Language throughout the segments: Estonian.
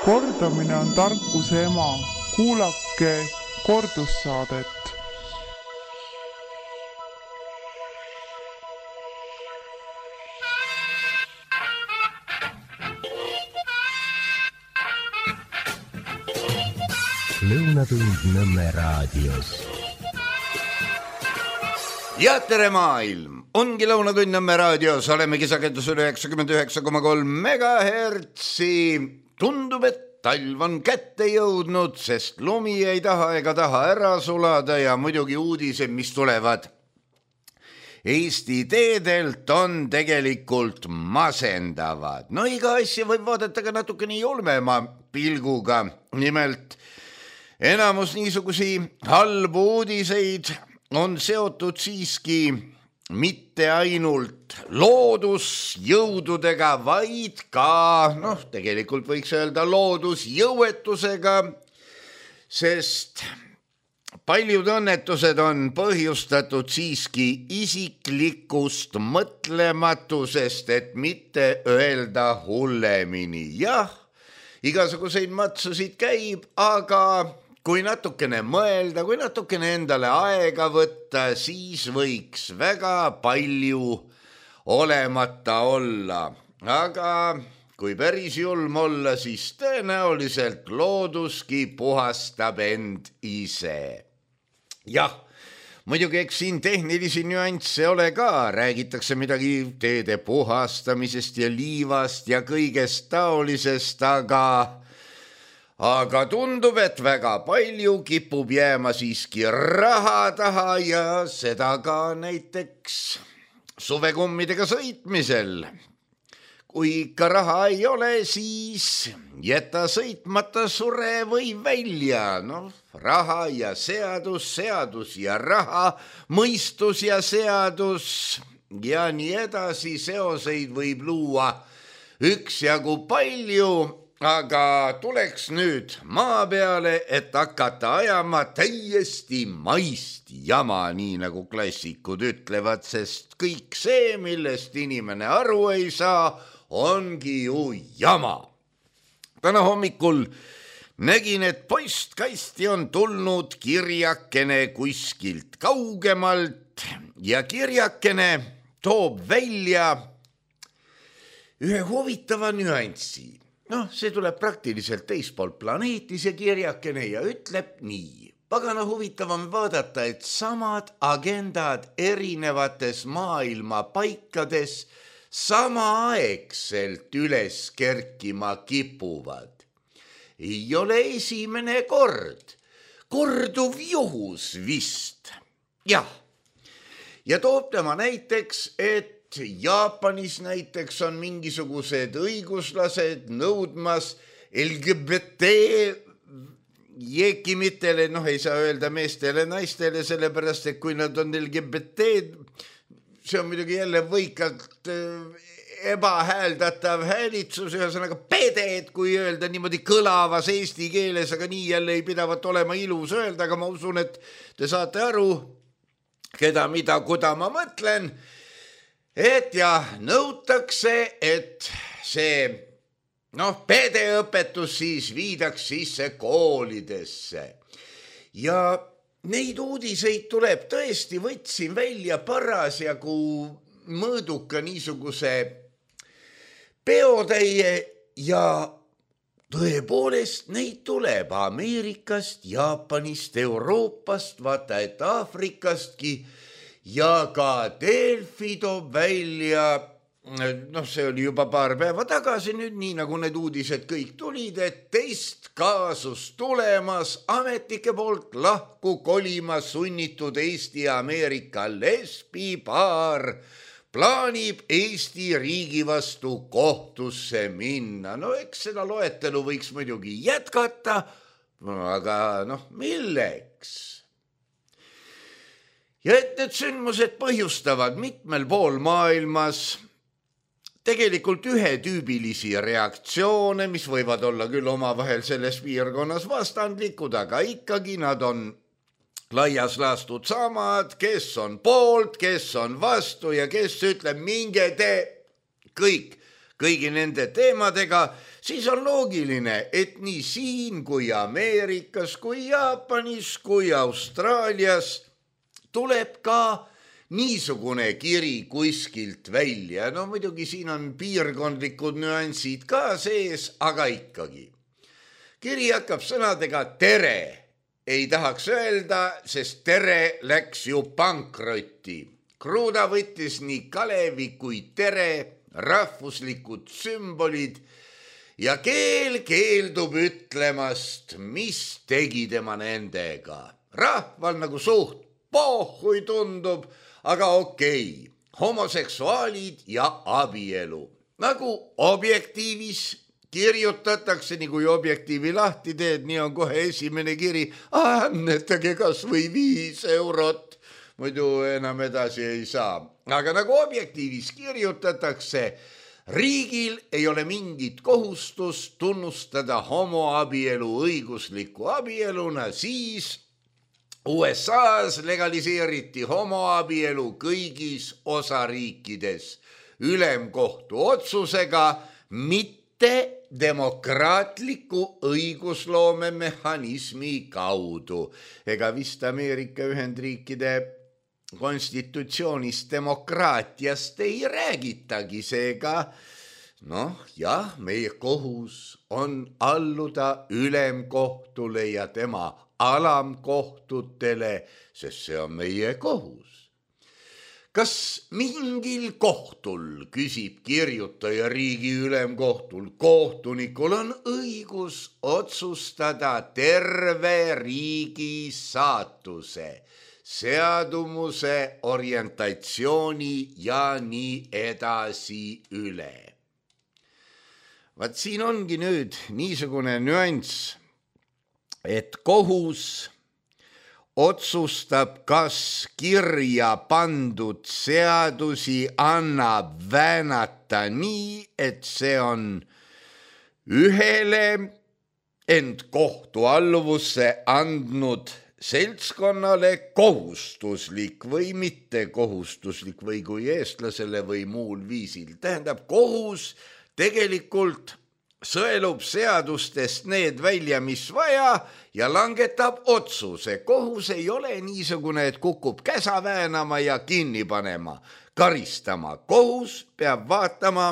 Kordamine on tarkuse ema. Kuulake kordussaadet. Lõunatund Nõmme raadios. Ja tere maailm! Ongi Lõunatund Nõmme raadios. Olemegi sagedusel 99,3 megahertsi. Tundub, et talv on kätte jõudnud, sest lumi ei taha ega taha ära sulada ja muidugi uudised, mis tulevad Eesti teedelt, on tegelikult masendavad. No iga asja võib vaadata ka natukene julmema pilguga. Nimelt enamus niisugusi halbu uudiseid on seotud siiski mitte ainult loodusjõududega, vaid ka, tegelikult võiks öelda loodusjõuetusega, sest paljud õnnetused on põhjustatud siiski isiklikust mõtlematusest, et mitte öelda hullemini. Jah, igasuguseid matsusid käib, aga kui natukene mõelda, kui natukene endale aega võtta, siis võiks väga palju olemata olla. Aga kui päris julm olla, siis tõenäoliselt looduski puhastab end ise. Jah, muidugi eks siin tehnilisi nüansse ole ka. Räägitakse midagi teede puhastamisest ja liivast ja kõigest taolisest, aga tundub, et väga palju kipub jääma siiski raha taha ja seda ka näiteks suvekummidega sõitmisel. Kui ikka raha ei ole, siis jäta sõitmata, sure või välja. Raha ja seadus, seadus ja raha, mõistus ja seadus ja nii edasi. Seoseid võib luua üksjagu palju. Aga tuleks nüüd maa peale, et hakata ajama täiesti maist jama, nii nagu klassikud ütlevad, sest kõik see, millest inimene aru ei saa, ongi ju jama. Täna hommikul nägin, et postkasti on tulnud kirjakene kuskilt kaugemalt ja kirjakene toob välja ühe huvitava nüanssi. See tuleb praktiliselt teispool planeetis ja kirjakene ja ütleb nii. Pagana huvitav on vaadata, et samad agendad erinevates maailma paikades samaaegselt üles kerkima kipuvad. Ei ole esimene kord. Korduv juhus vist. Jah. Ja toob tema näiteks, et Jaapanis näiteks on mingisugused õiguslased nõudmas LGBT jeekimitele, ei saa öelda meestele, naistele, sellepärast, et kui nad on LGBT, see on muidugi jälle võikalt ebahääldatav häälitsus, ühesõnaga peded, kui öelda niimoodi kõlavas eesti keeles, aga nii jälle ei pidavat olema ilus öelda, aga ma usun, et te saate aru, keda, mida, kuda ma mõtlen. Et nõutakse, et see pedeõpetus siis viidaks sisse koolidesse. Ja neid uudiseid tuleb tõesti, võtsin välja parasjagu mõõduka niisuguse peotäie ja tõepoolest neid tuleb Ameerikast, Jaapanist, Euroopast, vaata et Aafrikastki. Ja ka Delfi toob välja, see oli juba paar päeva tagasi nüüd, nii nagu need uudised kõik tulid, et teist kaasus tulemas, ametnike poolt lahku kolima sunnitud Eesti ja Ameerika lesbipaar plaanib Eesti riigi vastu kohtusse minna. Eks seda loetelu võiks muidugi jätkata, aga milleks? Ja et need sündmused põhjustavad mitmel pool maailmas tegelikult ühetüübilisi reaktsioone, mis võivad olla küll omavahel selles piirkonnas vastandlikud, aga ikkagi nad on laias laastud samad, kes on poolt, kes on vastu ja kes ütleb, minge te kõik kõigi nende teemadega, siis on loogiline, et nii siin kui Ameerikas, kui Jaapanis, kui Austraalias tuleb ka niisugune kiri kuskilt välja. No muidugi siin on piirkondlikud nüansid ka sees, aga ikkagi. Kiri hakkab sõnadega tere. Ei tahaks öelda, sest tere läks ju pankrotti. Kruda võttis nii Kalevi kui tere, rahvuslikud sümbolid ja keel keeldub ütlemast, mis tegi tema nendega. Rahval nagu suht pohhui tundub, aga okei. Homoseksuaalid ja abielu. Nagu Objektiivis kirjutatakse, nii kui Objektiivi lahti teed, nii on kohe esimene kiri. Annetage kas või 5 eurot, muidu enam edasi ei saa. Aga nagu Objektiivis kirjutatakse, riigil ei ole mingit kohustust tunnustada homoabielu õigusliku abieluna, siis USAs legaliseeriti homoabielu kõigis osariikides ülemkohtu otsusega, mitte demokraatliku õigusloome mehhanismi kaudu. Ega vist Ameerika Ühendriikide konstitutsioonist demokraatiast ei räägitagi, seega meie kohus on alluda ülemkohtule ja tema alamkohtutele, sest see on meie kohus. Kas mingil kohtul, küsib kirjutaja riigi ülemkohtul, kohtunikul on õigus otsustada terve riigi saatuse, seadumuse, orientatsiooni ja nii edasi üle? Vaat siin ongi nüüd niisugune nüanss, et kohus otsustab, kas kirja pandud seadusi annab väänata nii, et see on ühele end kohtualluvusse andnud seltskonnale kohustuslik või mitte kohustuslik või kui eestlasele või muul viisil. Tähendab, kohus tegelikult sõelub seadustest need välja, mis vaja ja langetab otsuse. Kohus ei ole niisugune, et kukub käsa väänama ja kinni panema, karistama. Kohus peab vaatama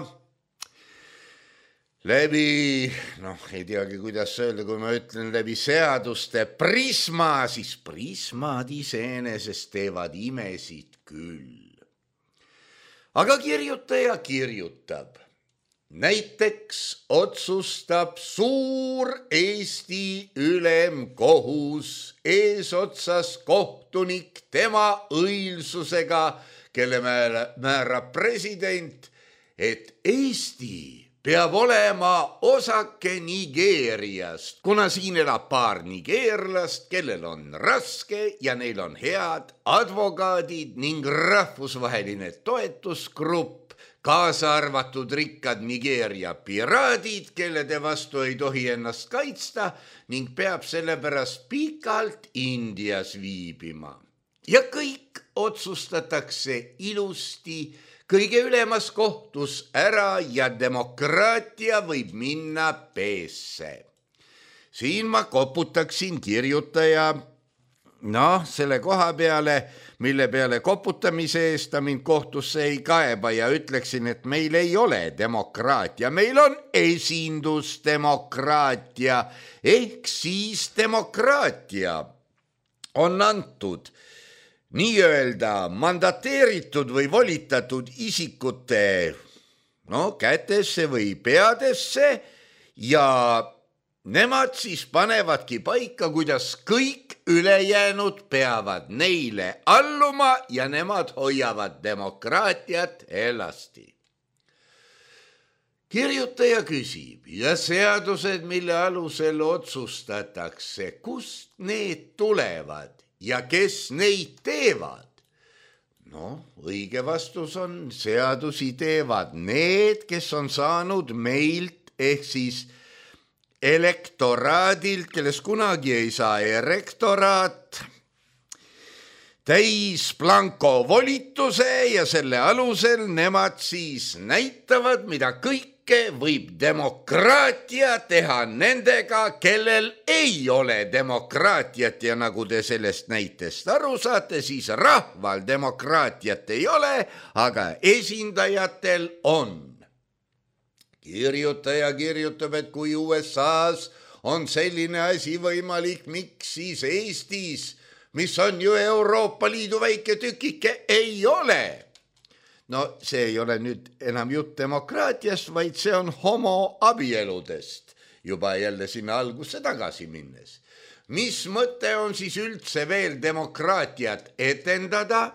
läbi, ei teagi, kuidas öelda, kui ma ütlen läbi seaduste prisma, siis prismad iseenesest teevad imesid küll. Aga kirjutaja kirjutab. Näiteks otsustab suur Eesti ülemkohus eesotsas kohtunik tema õilsusega, kelle määrab president, et Eesti peab olema osake Nigeeriast, kuna siin elab paar nigeerlast, kellel on raske ja neil on head advokaadid ning rahvusvaheline toetusgrupp, kaasa arvatud rikkad Nigeeria piraadid, kellede vastu ei tohi ennast kaitsta ning peab sellepärast pikalt Indias viibima. Ja kõik otsustatakse ilusti kõige ülemas kohtus ära ja demokraatia võib minna peesse. Siin ma koputaksin kirjutaja selle koha peale, mille peale koputamise eest ta mind kohtusse ei kaeba ja ütleksin, et meil ei ole demokraatia, meil on esindusdemokraatia, ehk siis demokraatia on antud nii-öelda mandateeritud või volitatud isikute kätesse või peadesse ja nemad siis panevadki paika, kuidas kõik ülejäänud peavad neile alluma ja nemad hoiavad demokraatiat elasti. Kirjutaja küsib ja seadused, mille alusel otsustatakse, kust need tulevad ja kes neid teevad? Õige vastus on, seadusi teevad need, kes on saanud meilt ehk siis elektoraadilt, kellest kunagi ei saa erektoraat, täis blanko volituse ja selle alusel nemad siis näitavad, mida kõik kõike võib demokraatia teha nendega, kellel ei ole demokraatiat ja nagu te sellest näitest aru saate, siis rahval demokraatiat ei ole, aga esindajatel on. Kirjutaja kirjutab, et kui USA-s on selline asi võimalik, miks siis Eestis, mis on ju Euroopa Liidu väike tükike, ei ole. No see ei ole nüüd enam jutt demokraatiast, vaid see on homoabieludest, juba jälle sinna algusse tagasi minnes. Mis mõte on siis üldse veel demokraatiat etendada?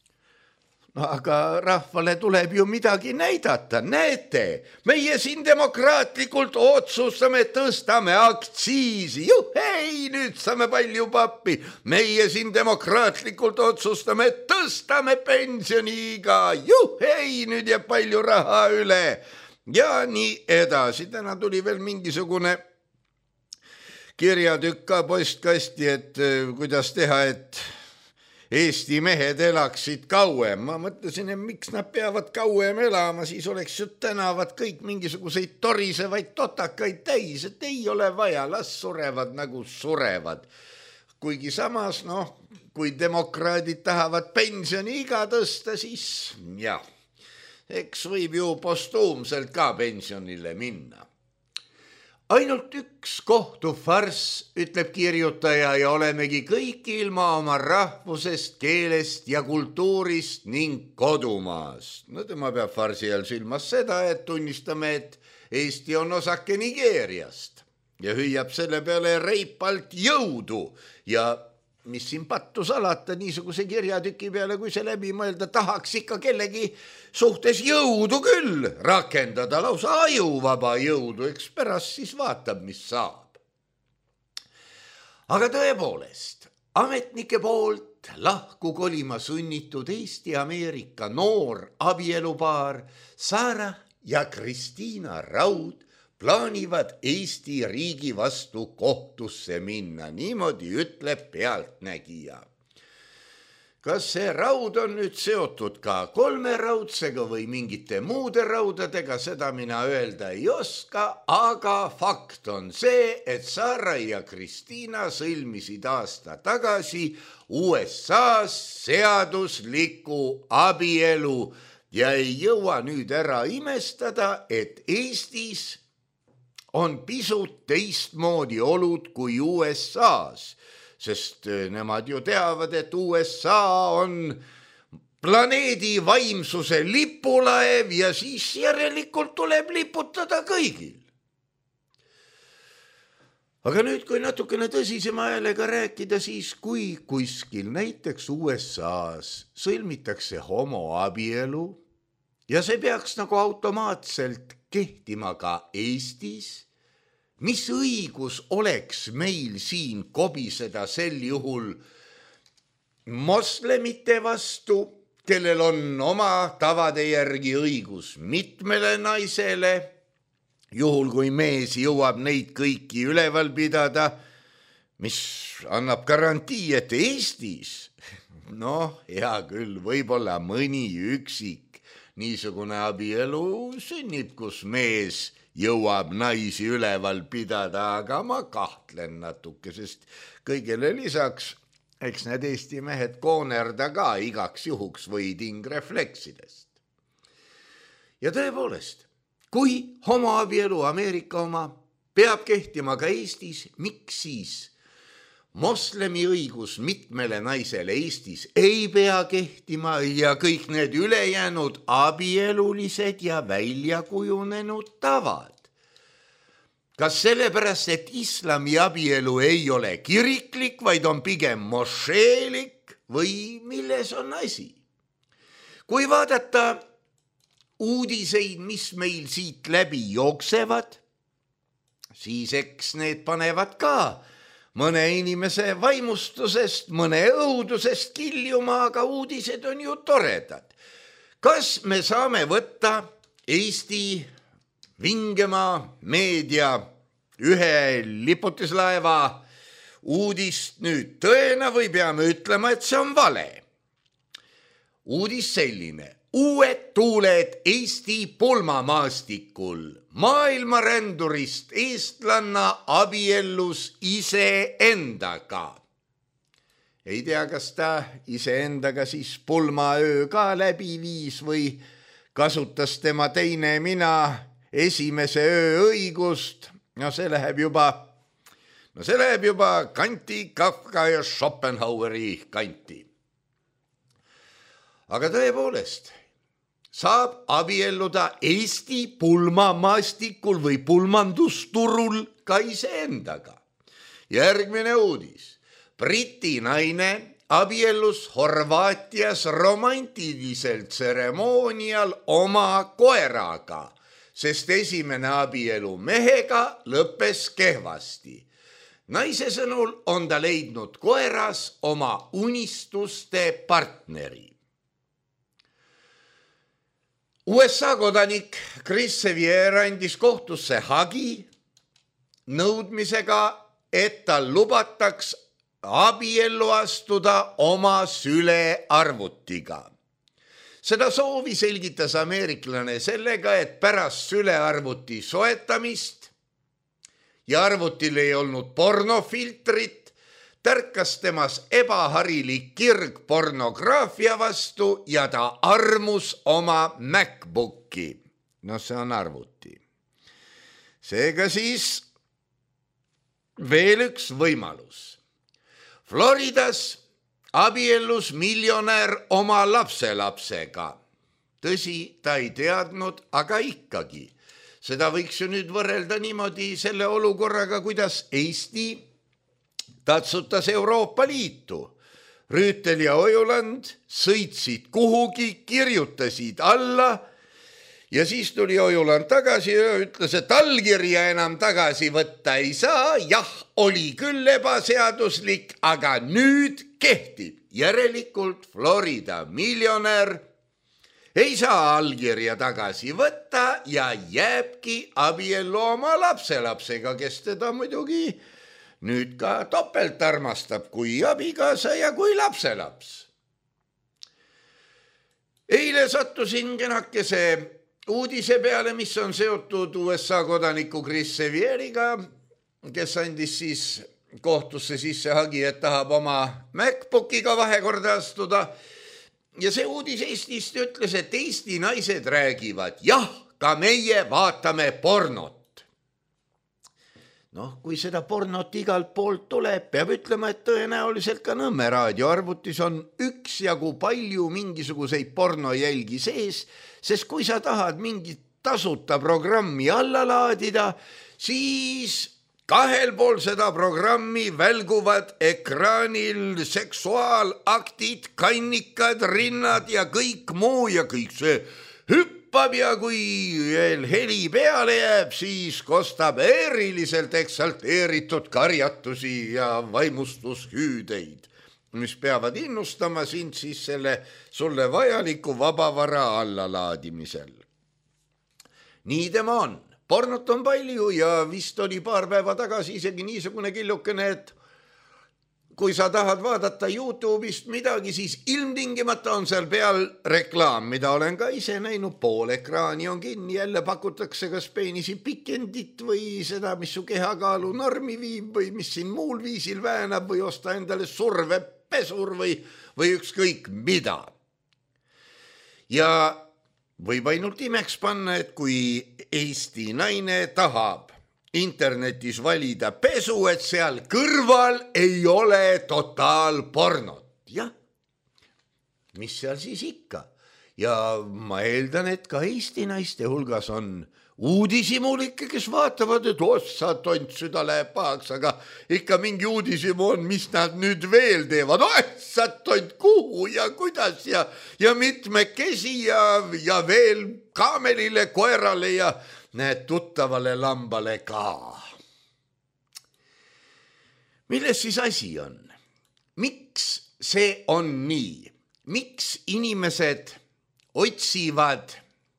No aga rahvale tuleb ju midagi näidata, näete, meie siin demokraatlikult otsustame, tõstame aktsiisi, juhei, nüüd saame palju pappi, meie siin demokraatlikult otsustame, tõstame pensioniiga, juhei, nüüd jääb palju raha üle ja nii edasi. Täna tuli veel mingisugune kirjatükk ka postkasti, et kuidas teha, et Eesti mehed elaksid kauem. Ma mõtlesin, et miks nad peavad kauem elama, siis oleks ju tänavad kõik mingisuguseid torisevaid totakaid täis, et ei ole vaja, las surevad nagu surevad. Kuigi samas, kui demokraadid tahavad pensioniiga tõsta, siis jah, eks võib ju postuumselt ka pensionile minna. Ainult üks kohtufarss, ütleb kirjutaja, ja olemegi kõik ilma oma rahvusest, keelest ja kultuurist ning kodumaast. No tema peab farsi all silmas seda, et tunnistame, et Eesti on osake Nigeeriast ja hüüab selle peale reipalt jõudu ja mis siin pattu salata niisuguse kirjatüki peale, kui see läbi mõelda, tahaks ikka kellegi suhtes jõudu küll rakendada, lausa ajuvaba jõudu, eks pärast siis vaatab, mis saab. Aga tõepoolest, ametnike poolt lahku kolima sunnitud Eesti-Ameerika noor abielupaar Sarah ja Kristiina Raud plaanivad Eesti riigi vastu kohtusse minna, niimoodi ütleb Pealtnägija. Kas see raud on nüüd seotud ka kolmeraudsega või mingite muude raudadega, seda mina öelda ei oska, aga fakt on see, et Sarah ja Kristiina sõlmisid aasta tagasi USA-s seadusliku abielu ja ei jõua nüüd ära imestada, et Eestis on pisut teistmoodi olud kui USA-s, sest nemad ju teavad, et USA on planeedi vaimsuse lipulaev ja siis järelikult tuleb liputada kõigil. Aga nüüd, kui natukene tõsisema häälega rääkida, siis kui kuskil näiteks USA-s sõlmitakse homoabielu ja see peaks nagu automaatselt kehtima ka Eestis, mis õigus oleks meil siin kobiseda sel juhul moslemite vastu, kellel on oma tavade järgi õigus mitmele naisele, juhul kui mees jõuab neid kõiki üleval pidada, mis annab garantii, et Eestis, hea küll, võib-olla mõni üksik niisugune abielu sünnib, kus mees jõuab naisi üleval pidada, aga ma kahtlen natuke, sest kõigele lisaks, eks need Eesti mehed koonerda ka igaks juhuks või tingrefleksidest. Ja tõepoolest, kui homoabielu Ameerika oma peab kehtima ka Eestis, miks siis moslemi õigus mitmele naisele Eestis ei pea kehtima ja kõik need ülejäänud abielulised ja väljakujunenud tavad? Kas sellepärast, et islami abielu ei ole kiriklik, vaid on pigem mošeelik või milles on asi? Kui vaadata uudiseid, mis meil siit läbi jooksevad, siis eks need panevad ka mõne inimese vaimustusest, mõne õudusest kiljuma, aga uudised on ju toredad. Kas me saame võtta Eesti vingema meedia ühe liputislaeva uudist nüüd tõena või peame ütlema, et see on vale? Uudis selline. uued tuuled Eesti pulmamaastikul. Maailmarändurist eestlanna abiellus iseendaga. Ei tea, kas ta iseendaga siis pulmaöö ka läbi viis või kasutas tema teine mina esimese öö õigust. No see läheb juba kanti Kafka ja Schopenhaueri kanti. Aga tõepoolest, saab abielluda Eesti pulmamaastikul või pulmandusturul ka iseendaga. Järgmine uudis. Briti naine abiellus Horvaatias romantilisel tseremoonial oma koeraga, sest esimene abielu mehega lõppes kehvasti. Naise sõnul on ta leidnud koeras oma unistuste partneri. USA kodanik Chris Sevier andis kohtusse hagi nõudmisega, et tal lubataks abiellu astuda oma sülearvutiga. Seda soovi selgitas ameeriklane sellega, et pärast sülearvuti soetamist ja arvutil ei olnud pornofiltrit, tärkas temas ebaharilik kirg pornograafia vastu ja ta armus oma MacBooki. No see on arvuti. Seega siis veel üks võimalus. Floridas abiellus miljonär oma lapselapsega. Tõsi, ta ei teadnud, aga ikkagi. Seda võiks ju nüüd võrrelda niimoodi selle olukorraga, kuidas Eesti tatsutas Euroopa Liitu. Rüütel ja Ojuland sõitsid kuhugi, kirjutasid alla ja siis tuli Ojuland tagasi ja ütles, et allkirja enam tagasi võtta ei saa. Jah, oli küll ebaseaduslik, aga nüüd kehtib. Järelikult Florida miljonär ei saa allkirja tagasi võtta ja jääbki abiellu oma lapselapsega, kes teda muidugi nüüd ka topelt armastab kui abikaasa ja kui lapselaps. Eile sattusin kenakese uudise peale, mis on seotud USA kodaniku Chris Sevieriga, kes andis siis kohtusse sisse hagi, et tahab oma MacBookiga vahekorda astuda. Ja see uudis Eestist ütles, et Eesti naised räägivad, jah, ka meie vaatame pornot. Noh, kui seda pornot igalt poolt tuleb, peab ütlema, et tõenäoliselt ka Nõmme raadioarvutis on üksjagu palju mingisuguseid pornojälgi sees, sest kui sa tahad mingit tasuta programmi alla laadida, siis kahel pool seda programmi välguvad ekraanil seksuaalaktid, kannikad, rinnad ja kõik muu ja kõik see hüppab ja kui veel heli peale jääb, siis kostab eriliselt eksalteeritud karjatusi ja vaimustushüüdeid, mis peavad innustama sind siis selle sulle vajaliku vabavara allalaadimisel. Nii tema on. Pornot on palju ja vist oli paar päeva tagasi isegi niisugune killukene, et kui sa tahad vaadata YouTube'ist midagi, siis ilmtingimata on seal peal reklaam, mida olen ka ise näinud, pool ekraani on kinni, jälle pakutakse kas peenisi pikendit või seda, mis su kehakaalu normi viib või mis siin muul viisil väänab või osta endale survepesur või ükskõik mida. Ja võib ainult imeks panna, et kui Eesti naine tahab internetis valida pesu, et seal kõrval ei ole totaalpornot. Jah, mis seal siis ikka? Ja ma eeldan, et ka Eesti naiste hulgas on uudisimulikke, kes vaatavad, et ossa tont, süda läheb pahaks, aga ikka mingi uudisimu on, mis nad nüüd veel teevad. Ossa tont, kuhu ja kuidas ja mitmekesi ja veel kaamelile, koerale ja näed tuttavale lambale ka. Milles siis asi on? Miks see on nii? Miks inimesed otsivad,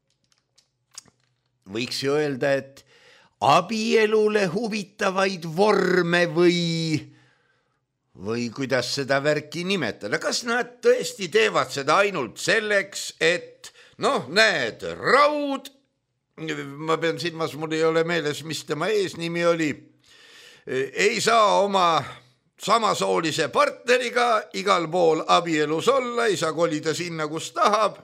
võiks ju öelda, et abielule huvitavaid vorme või kuidas seda värki nimetada? Kas nad tõesti teevad seda ainult selleks, et Noh, näed, Raud, ma pean silmas, mul ei ole meeles, mis tema eesnimi oli, ei saa oma samasoolise partneriga igal pool abielus olla, ei saa kolida sinna, kus tahab.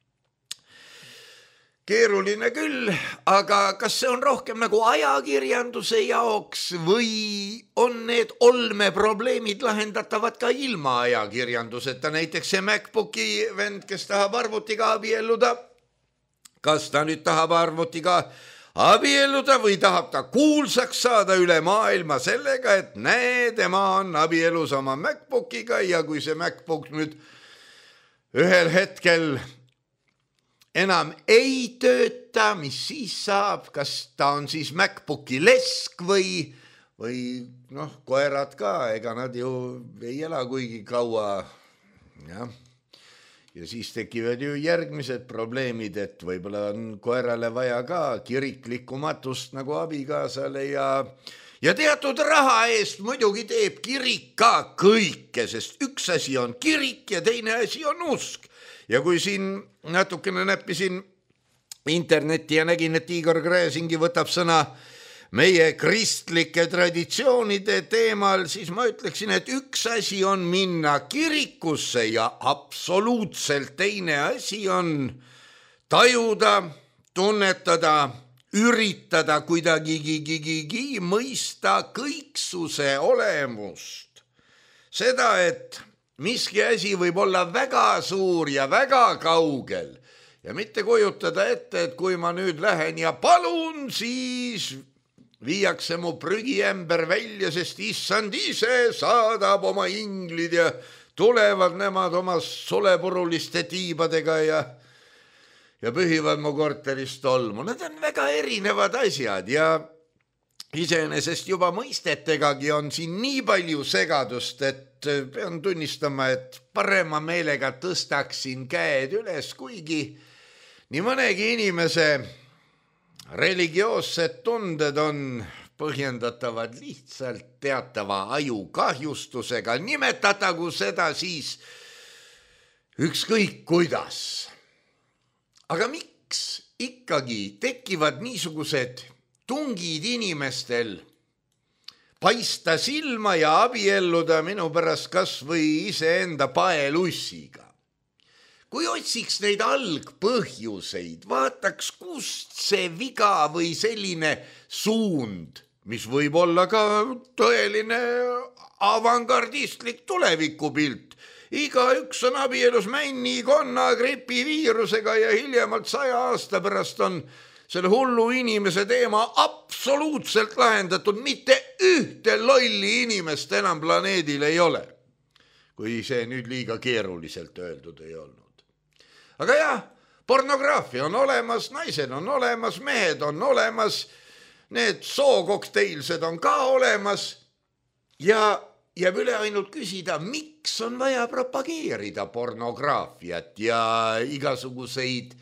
Keeruline küll, aga kas see on rohkem nagu ajakirjanduse jaoks või on need olmeprobleemid lahendatavad ka ilma ajakirjanduseta? Näiteks see MacBooki vend, kes tahab arvutiga abielluda, kas ta nüüd tahab arvutiga abielluda või tahab ta kuulsaks saada üle maailma sellega, et näe, tema on abielus oma MacBookiga ja kui see MacBook nüüd ühel hetkel enam ei tööta, mis siis saab, kas ta on siis MacBooki lesk või noh, koerad ka, ega nad ju ei ela kuigi kaua. Ja siis tekivad ju järgmised probleemid, et võib-olla on koerale vaja ka kiriklikku matust nagu abikaasale ja teatud raha eest muidugi teeb kirik ka kõike, sest üks asi on kirik ja teine asi on usk. Ja kui siin natukene näppisin internetti ja nägin, et Igor Gräzingi võtab sõna meie kristlike traditsioonide teemal, siis ma ütleksin, et üks asi on minna kirikusse ja absoluutselt teine asi on tajuda, tunnetada, üritada kuidagi mõista kõiksuse olemust. Seda, et miski asi võib olla väga suur ja väga kaugel ja mitte kujutada ette, et kui ma nüüd lähen ja palun, siis viiakse mu prügiämber välja, sest issand ise saadab oma inglid ja tulevad nemad oma sulepuruliste tiibadega ja pühivad mu korteris tolmu. Need on väga erinevad asjad ja iseenesest juba mõistetegagi on siin nii palju segadust, et pean tunnistama, et parema meelega tõstaksin käed üles, kuigi nii mõnegi inimese religioossed tunded on põhjendatavad lihtsalt teatava ajukahjustusega, nimetatagu seda siis ükskõik kuidas. Aga miks ikkagi tekivad niisugused tungid inimestel paista silma ja abielluda minu pärast kas või iseenda paelussiga? Kui otsiks neid algpõhjuseid, vaataks, kust see viga või selline suund, mis võib olla ka tõeline avangardistlik tulevikupilt. Igaüks on abielus männi, konna, gripiviirusega ja hiljemalt 100 aasta pärast on selle hullu inimese teema absoluutselt lahendatud. Mitte ühte lolli inimest enam planeedil ei ole, kui see nüüd liiga keeruliselt öeldud ei olnud. Aga jah, pornograafia on olemas, naised on olemas, mehed on olemas, need sookokteilsed on ka olemas ja jääb üle ainult küsida, miks on vaja propageerida pornograafiat ja igasuguseid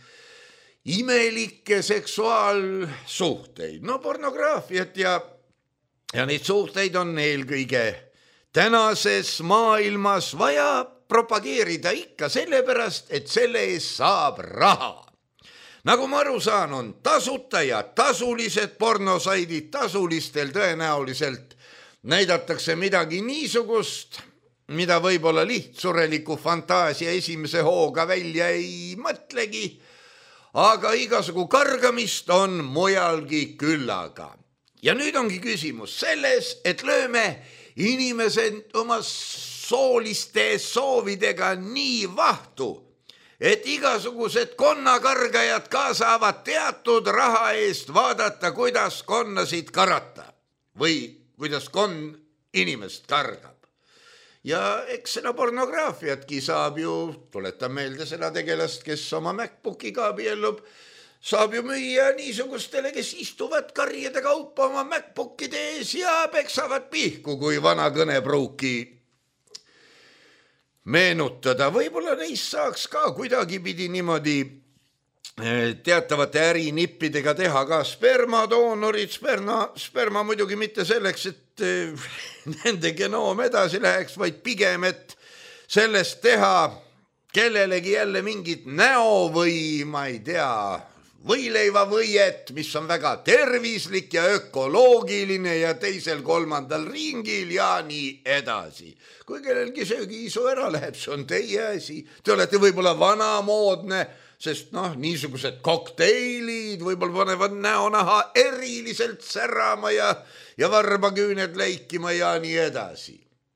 imelikke seksuaalsuhteid. No pornograafiat ja neid suhteid on eelkõige tänases maailmas vaja propageerida ikka sellepärast, et selle eest saab raha. Nagu ma aru saan, on tasuta ja tasulised pornosaidid, tasulistel tõenäoliselt näidatakse midagi niisugust, mida võib-olla lihtsureliku fantaasia esimese hooga välja ei mõtlegi, aga igasugu kargamist on mujalgi küllaga. Ja nüüd ongi küsimus selles, et lööme inimesed oma sooliste soovidega nii vahtu, et igasugused konnakargajad ka saavad teatud raha eest vaadata, kuidas konnasid karata või kuidas inimest kargab. Ja eks seda pornograafiatki saab ju, tuletan meelde seda tegelast, kes oma MacBookiga abiellub, saab ju müüa niisugustele, kes istuvad karjade kaupa oma MacBookide ees ja peksavad pihku, kui vana kõnepruuki meenutada. Võib-olla neist saaks ka kuidagipidi niimoodi teatavate ärinippidega teha ka spermadoonorid, sperma muidugi mitte selleks, et nende genoom edasi läheks, vaid pigem, et sellest teha kellelegi jälle mingit näo või ma ei tea, võileivavõiet, mis on väga tervislik ja ökoloogiline ja teisel-kolmandal ringil ja nii edasi. Kui kellelgi söögiisu ära läheb, see on teie asi. Te olete võib-olla vanamoodne, sest niisugused kokteilid võib-olla panevad näonaha eriliselt särama ja varbaküüned leikima ja nii edasi.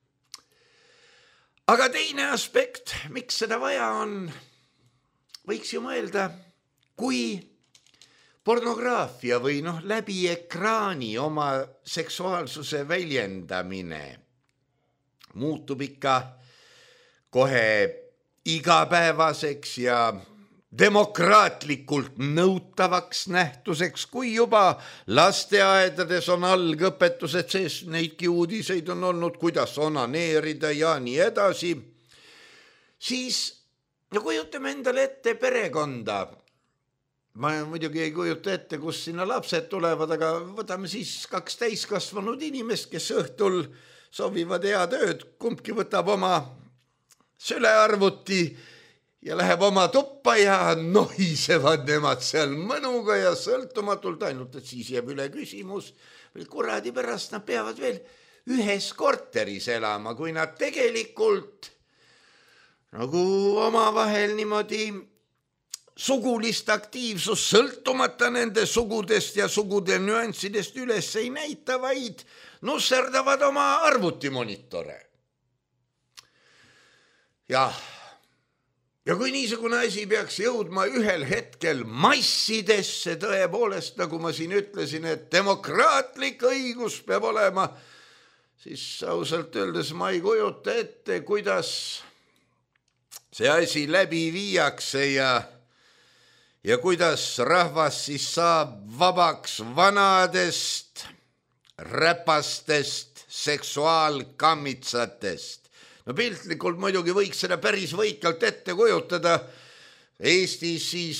Aga teine aspekt, miks seda vaja on, võiks ju mõelda, kui pornograafia või läbi ekraani oma seksuaalsuse väljendamine muutub ikka kohe igapäevaseks ja demokraatlikult nõutavaks nähtuseks, kui juba lasteaedades on algõpetused sees, neidki uudiseid on olnud, kuidas onaneerida ja nii edasi, siis kujutame endale ette perekonda. Ma muidugi ei kujuta ette, kus sinna lapsed tulevad, aga võtame siis 2 täiskasvanud inimest, kes õhtul sobivad head ööd, kumbki võtab oma sülearvuti ja läheb oma tuppa ja nohisevad nemad seal mõnuga ja sõltumatult, ainult et siis jääb üle küsimus, kuradi pärast nad peavad veel ühes korteris elama, kui nad tegelikult nagu omavahel niimoodi sugulist aktiivsust sõltumata nende sugudest ja sugude nüanssidest üles ei näita, vaid nusserdavad oma arvutimonitore. Ja kui niisugune asi peaks jõudma ühel hetkel massidesse tõepoolest, nagu ma siin ütlesin, et demokraatlik õigus peab olema, siis ausalt öeldes ma ei kujuta ette, kuidas see asi läbi viiakse ja kuidas rahvas siis saab vabaks vanadest, räpastest, seksuaalkammitsatest. Piltlikult muidugi võiks seda päris võikalt ette kujutada. Eestis siis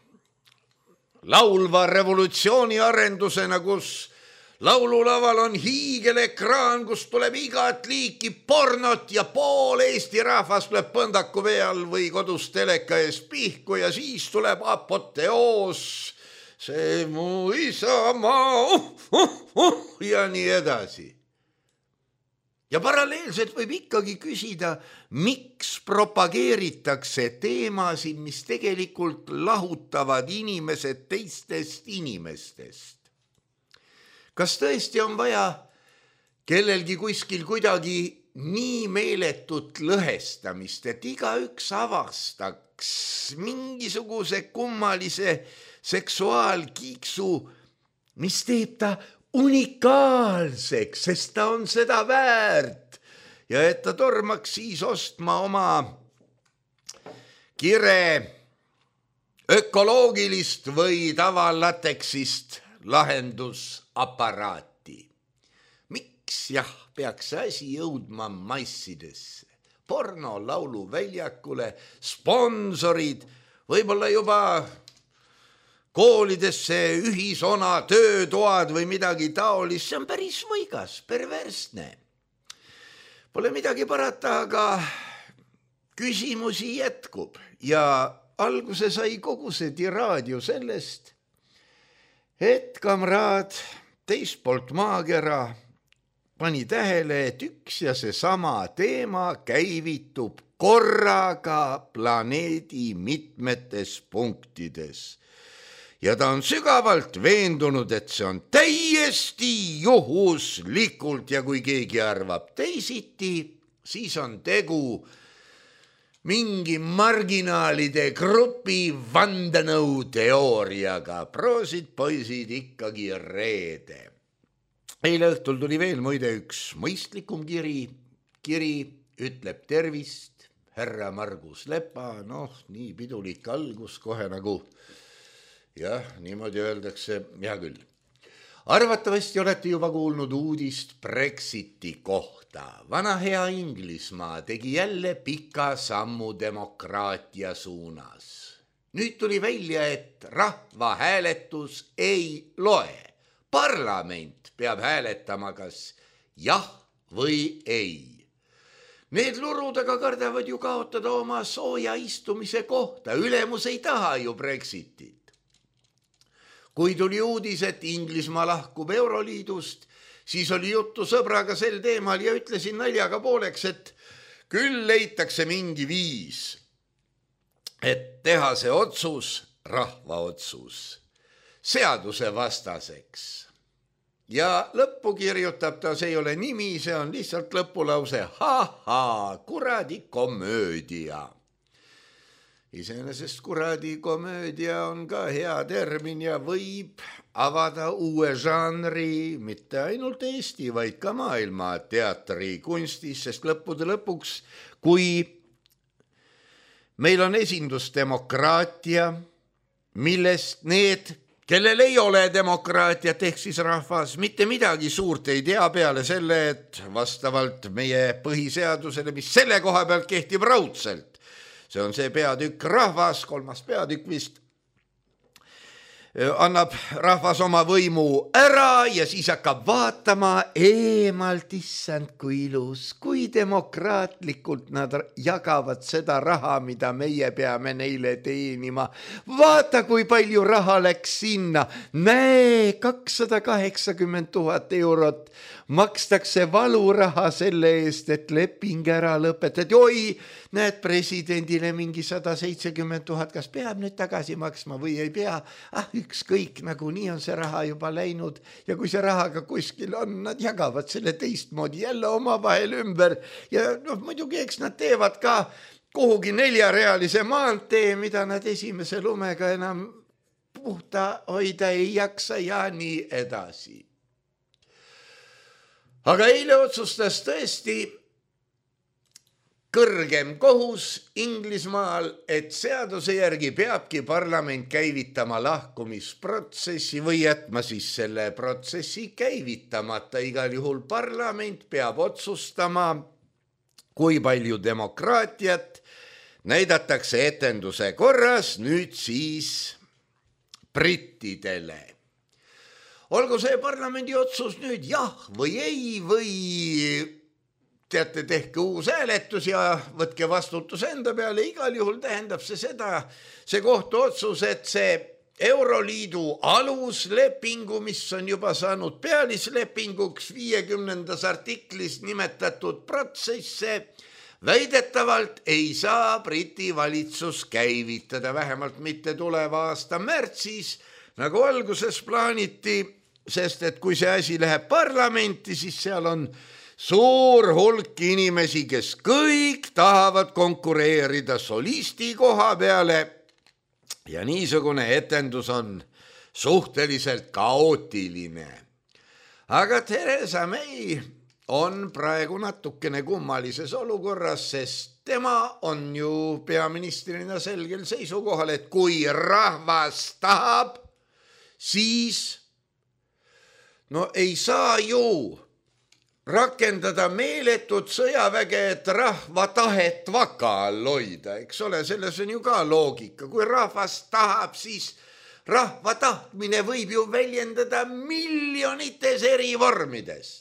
laulva revolutsiooni arendusena, kus laululaval on hiigelekraan, kus tuleb igat liiki pornot ja pool Eesti rahvas tuleb põndaku peal või kodus teleka ees pihku ja siis tuleb apoteoos, see mu isamaa ja nii edasi. Ja paralleelselt võib ikkagi küsida, miks propageeritakse teemasid, mis tegelikult lahutavad inimesed teistest inimestest. Kas tõesti on vaja kellelgi kuskil kuidagi nii meeletut lõhestamist, et igaüks avastaks mingisuguse kummalise seksuaalkiiksu, mis teeb ta unikaalseks, sest ta on seda väärt ja et ta tormaks siis ostma oma kire ökoloogilist või tavallateksist lahendusaparaati. Miks peaks see asi jõudma massidesse? Porno lauluväljakule, sponsorid, võib-olla juba koolidesse ühisona, töötoad või midagi taolist, see on päris võigas, perversne. Pole midagi parata, aga küsimusi jätkub ja alguse sai kogu see tiraadio sellest, et kamraad teist poolt maakera pani tähele, et üks ja seesama teema käivitub korraga planeedi mitmetes punktides. Ja ta on sügavalt veendunud, et see on täiesti juhuslikult ja kui keegi arvab teisiti, siis on tegu mingi marginaalide grupi vandenõuteooriaga. Proosid, poisid, ikkagi reede. Eile õhtul tuli veel muide üks mõistlikum kiri. Kiri ütleb tervist, härra Margus Lepa, nii pidulik algus kohe nagu... Jah, niimoodi öeldakse, hea küll. Arvatavasti olete juba kuulnud uudist Brexiti kohta. Vana hea Inglismaa tegi jälle pika sammu demokraatia suunas. Nüüd tuli välja, et rahvahääletus ei loe. Parlament peab hääletama kas jah või ei. Need lurud aga kardavad ju kaotada oma sooja istumise kohta, ülemus ei taha ju Brexitit. Kui tuli uudis, et Inglismaa lahkub Euroliidust, siis oli juttu sõbraga sel teemal ja ütlesin naljaga pooleks, et küll leitakse mingi viis, et teha see otsus, rahva otsus, seaduse vastaseks. Ja lõppu kirjutab ta, see ei ole nimi, see on lihtsalt lõpulause, kuradi komöödia. Iseenesest kuradi komöödia on ka hea termin ja võib avada uue žanri, mitte ainult Eesti, vaid ka maailma teatri kunstis, sest lõppude lõpuks, kui meil on esindusdemokraatia, millest need, kellel ei ole demokraatiat, ehk siis rahvas, mitte midagi suurt ei tea peale selle, et vastavalt meie põhiseadusele, mis selle koha pealt kehtib raudselt, see on see peatükk rahvas, 3. peatükk vist, annab rahvas oma võimu ära ja siis hakkab vaatama eemalt, issand, kui ilus, kui demokraatlikult nad jagavad seda raha, mida meie peame neile teenima. Vaata, kui palju raha läks sinna. Näe, 280 000 eurot makstakse valuraha selle eest, et leping ära lõpetad. Oi, näed presidendile mingi 170 000, kas peab nüüd tagasi maksma või ei pea? Ükskõik, nagu nii on see raha juba läinud ja kui see rahaga kuskil on, nad jagavad selle teistmoodi jälle oma vahel ümber ja muidugi eks nad teevad ka kuhugi 4-realise maantee, mida nad esimese lumega enam puhta hoida ei jaksa ja nii edasi. Aga eile otsustas tõesti kõrgem kohus Inglismaal, et seaduse järgi peabki parlament käivitama lahkumisprotsessi või jätma siis selle protsessi käivitamata. Igal juhul parlament peab otsustama, kui palju demokraatiat näidatakse etenduse korras nüüd siis brittidele. Olgu see parlamendi otsus nüüd jah või ei või teate, tehke uus hääletus ja võtke vastutus enda peale. Igal juhul tähendab see seda, see kohtuotsus, et see Euroliidu aluslepingu, mis on juba saanud pealislepinguks 50. artiklis nimetatud protsesse, väidetavalt ei saa Briti valitsus käivitada, vähemalt mitte tuleva aasta märtsis, nagu alguses plaaniti, sest et kui see asi läheb parlamenti, siis seal on suur hulk inimesi, kes kõik tahavad konkureerida solisti koha peale ja niisugune etendus on suhteliselt kaootiline. Aga Theresa May on praegu natukene kummalises olukorras, sest tema on ju peaministrina selgel seisukohal, et kui rahvas tahab, siis ei saa ju rakendada meeletut sõjaväge, et rahva tahet vaka all hoida, eks ole, selles on ju ka loogika. Kui rahvas tahab, siis rahva tahtmine võib ju väljendada miljonites eri vormides.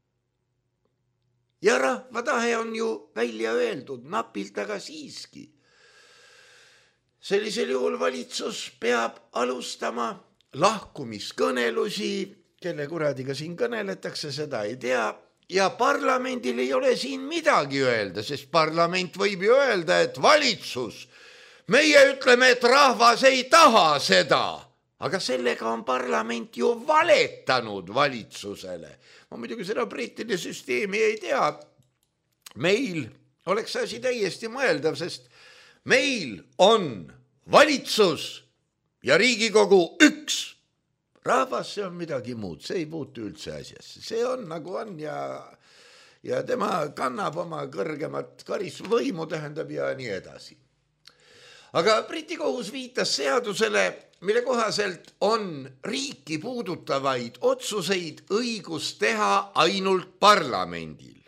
Ja rahva tahe on ju välja öeldud, napilt aga siiski. Sellisel juhul valitsus peab alustama lahkumiskõnelusi, kelle kuradiga siin kõneletakse, seda ei tea. Ja parlamendil ei ole siin midagi öelda, sest parlament võib ju öelda, et valitsus, meie ütleme, et rahvas ei taha seda, aga sellega on parlament ju valetanud valitsusele. Ma muidugi seda brittide süsteemi ei tea. Meil oleks asi täiesti mõeldav, sest meil on valitsus ja Riigikogu üks. Rahvas, see on midagi muud, see ei puutu üldse asjasse, see on nagu on ja tema kannab oma kõrgemat karistusvõimu, tähendab ja nii edasi. Aga Briti kohus viitas seadusele, mille kohaselt on riiki puudutavaid otsuseid õigus teha ainult parlamendil.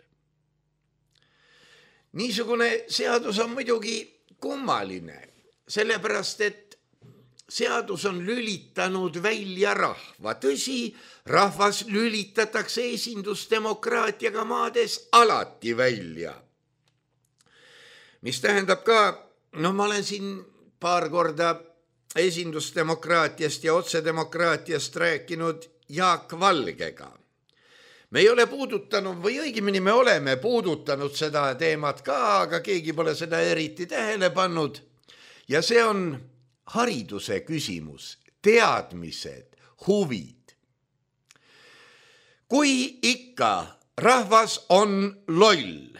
Niisugune seadus on muidugi kummaline, sellepärast et seadus on lülitanud välja rahva. Tõsi, rahvas lülitatakse esindusdemokraatiaga maades alati välja. mis tähendab ka, ma olen siin paar korda esindusdemokraatiast ja otsedemokraatiast rääkinud Jaak Valgega. Me ei ole puudutanud või õigemini me oleme puudutanud seda teemat ka, aga keegi pole seda eriti tähele pannud. Ja see on hariduse küsimus, teadmised, huvid. Kui ikka rahvas on loll,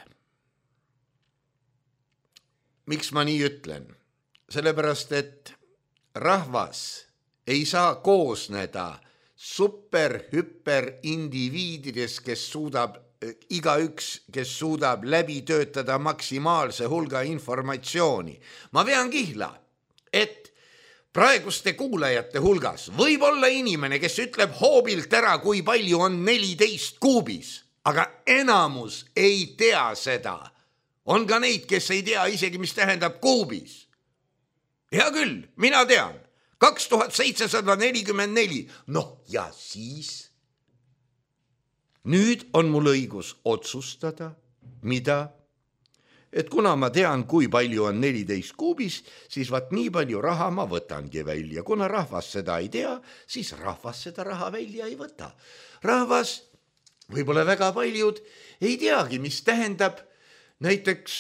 miks ma nii ütlen? Sellepärast, et rahvas ei saa koosneda super-hüper indiviidides, kes suudab, igaüks, kes suudab läbi töötada maksimaalse hulga informatsiooni. Ma vean kihla, et praeguste kuulajate hulgas võib olla inimene, kes ütleb hoobilt ära, kui palju on 14 kuubis, aga enamus ei tea seda. On ka neid, kes ei tea isegi, mis tähendab kuubis. Hea küll, mina tean. 2744. Ja siis? Nüüd on mul õigus otsustada, mida? Et kuna ma tean, kui palju on 14 kuubis, siis vaat nii palju raha ma võtangi välja. Kuna rahvas seda ei tea, siis rahvas seda raha välja ei võta. Rahvas, võib-olla väga paljud, ei teagi, mis tähendab näiteks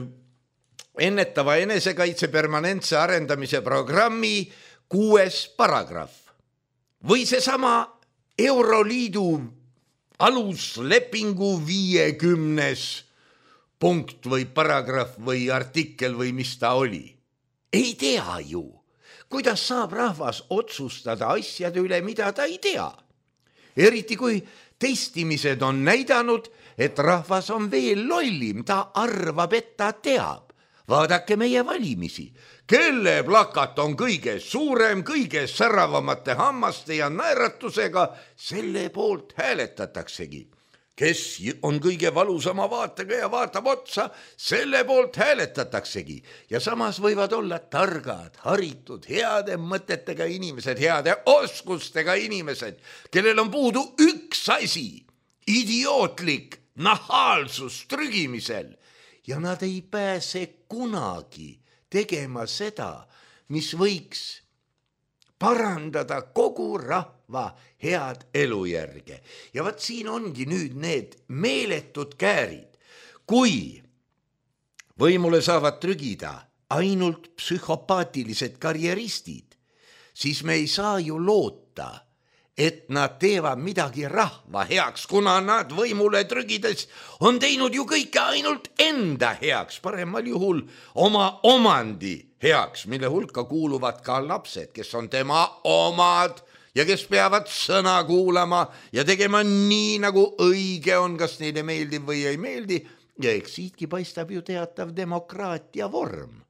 ennetava enesekaitse permanentse arendamise programmi 6. paragrahv või seesama Euroliidu aluslepingu 50. punkt või paragrahv või artikkel või mis ta oli. Ei tea ju, kuidas saab rahvas otsustada asjade üle, mida ta ei tea. Eriti kui testimised on näidanud, et rahvas on veel lollim, ta arvab, et ta teab. Vaadake meie valimisi. Kelle plakat on kõige suurem, kõige säravamate hammaste ja naeratusega, selle poolt hääletataksegi. Kes on kõige valusama vaatega ja vaatab otsa, selle poolt hääletataksegi. Ja samas võivad olla targad, haritud, heade mõtetega inimesed, heade oskustega inimesed, kellel on puudu üks asi, idiootlik nahaalsus trügimisel. Ja nad ei pääse kunagi tegema seda, mis võiks parandada kogu rahva head elujärge. Ja vaat siin ongi nüüd need meeletud käärid. Kui võimule saavad trügida ainult psühhopaatilised karjeristid, siis me ei saa ju loota, et nad teevad midagi rahva heaks, kuna nad võimule trügides on teinud ju kõike ainult enda heaks, paremal juhul oma omandi heaks, mille hulka kuuluvad ka lapsed, kes on tema omad ja kes peavad sõna kuulama ja tegema nii, nagu õige on, kas neile meeldib või ei meeldi. Ja eks siitki paistab ju teatav demokraatia vorm.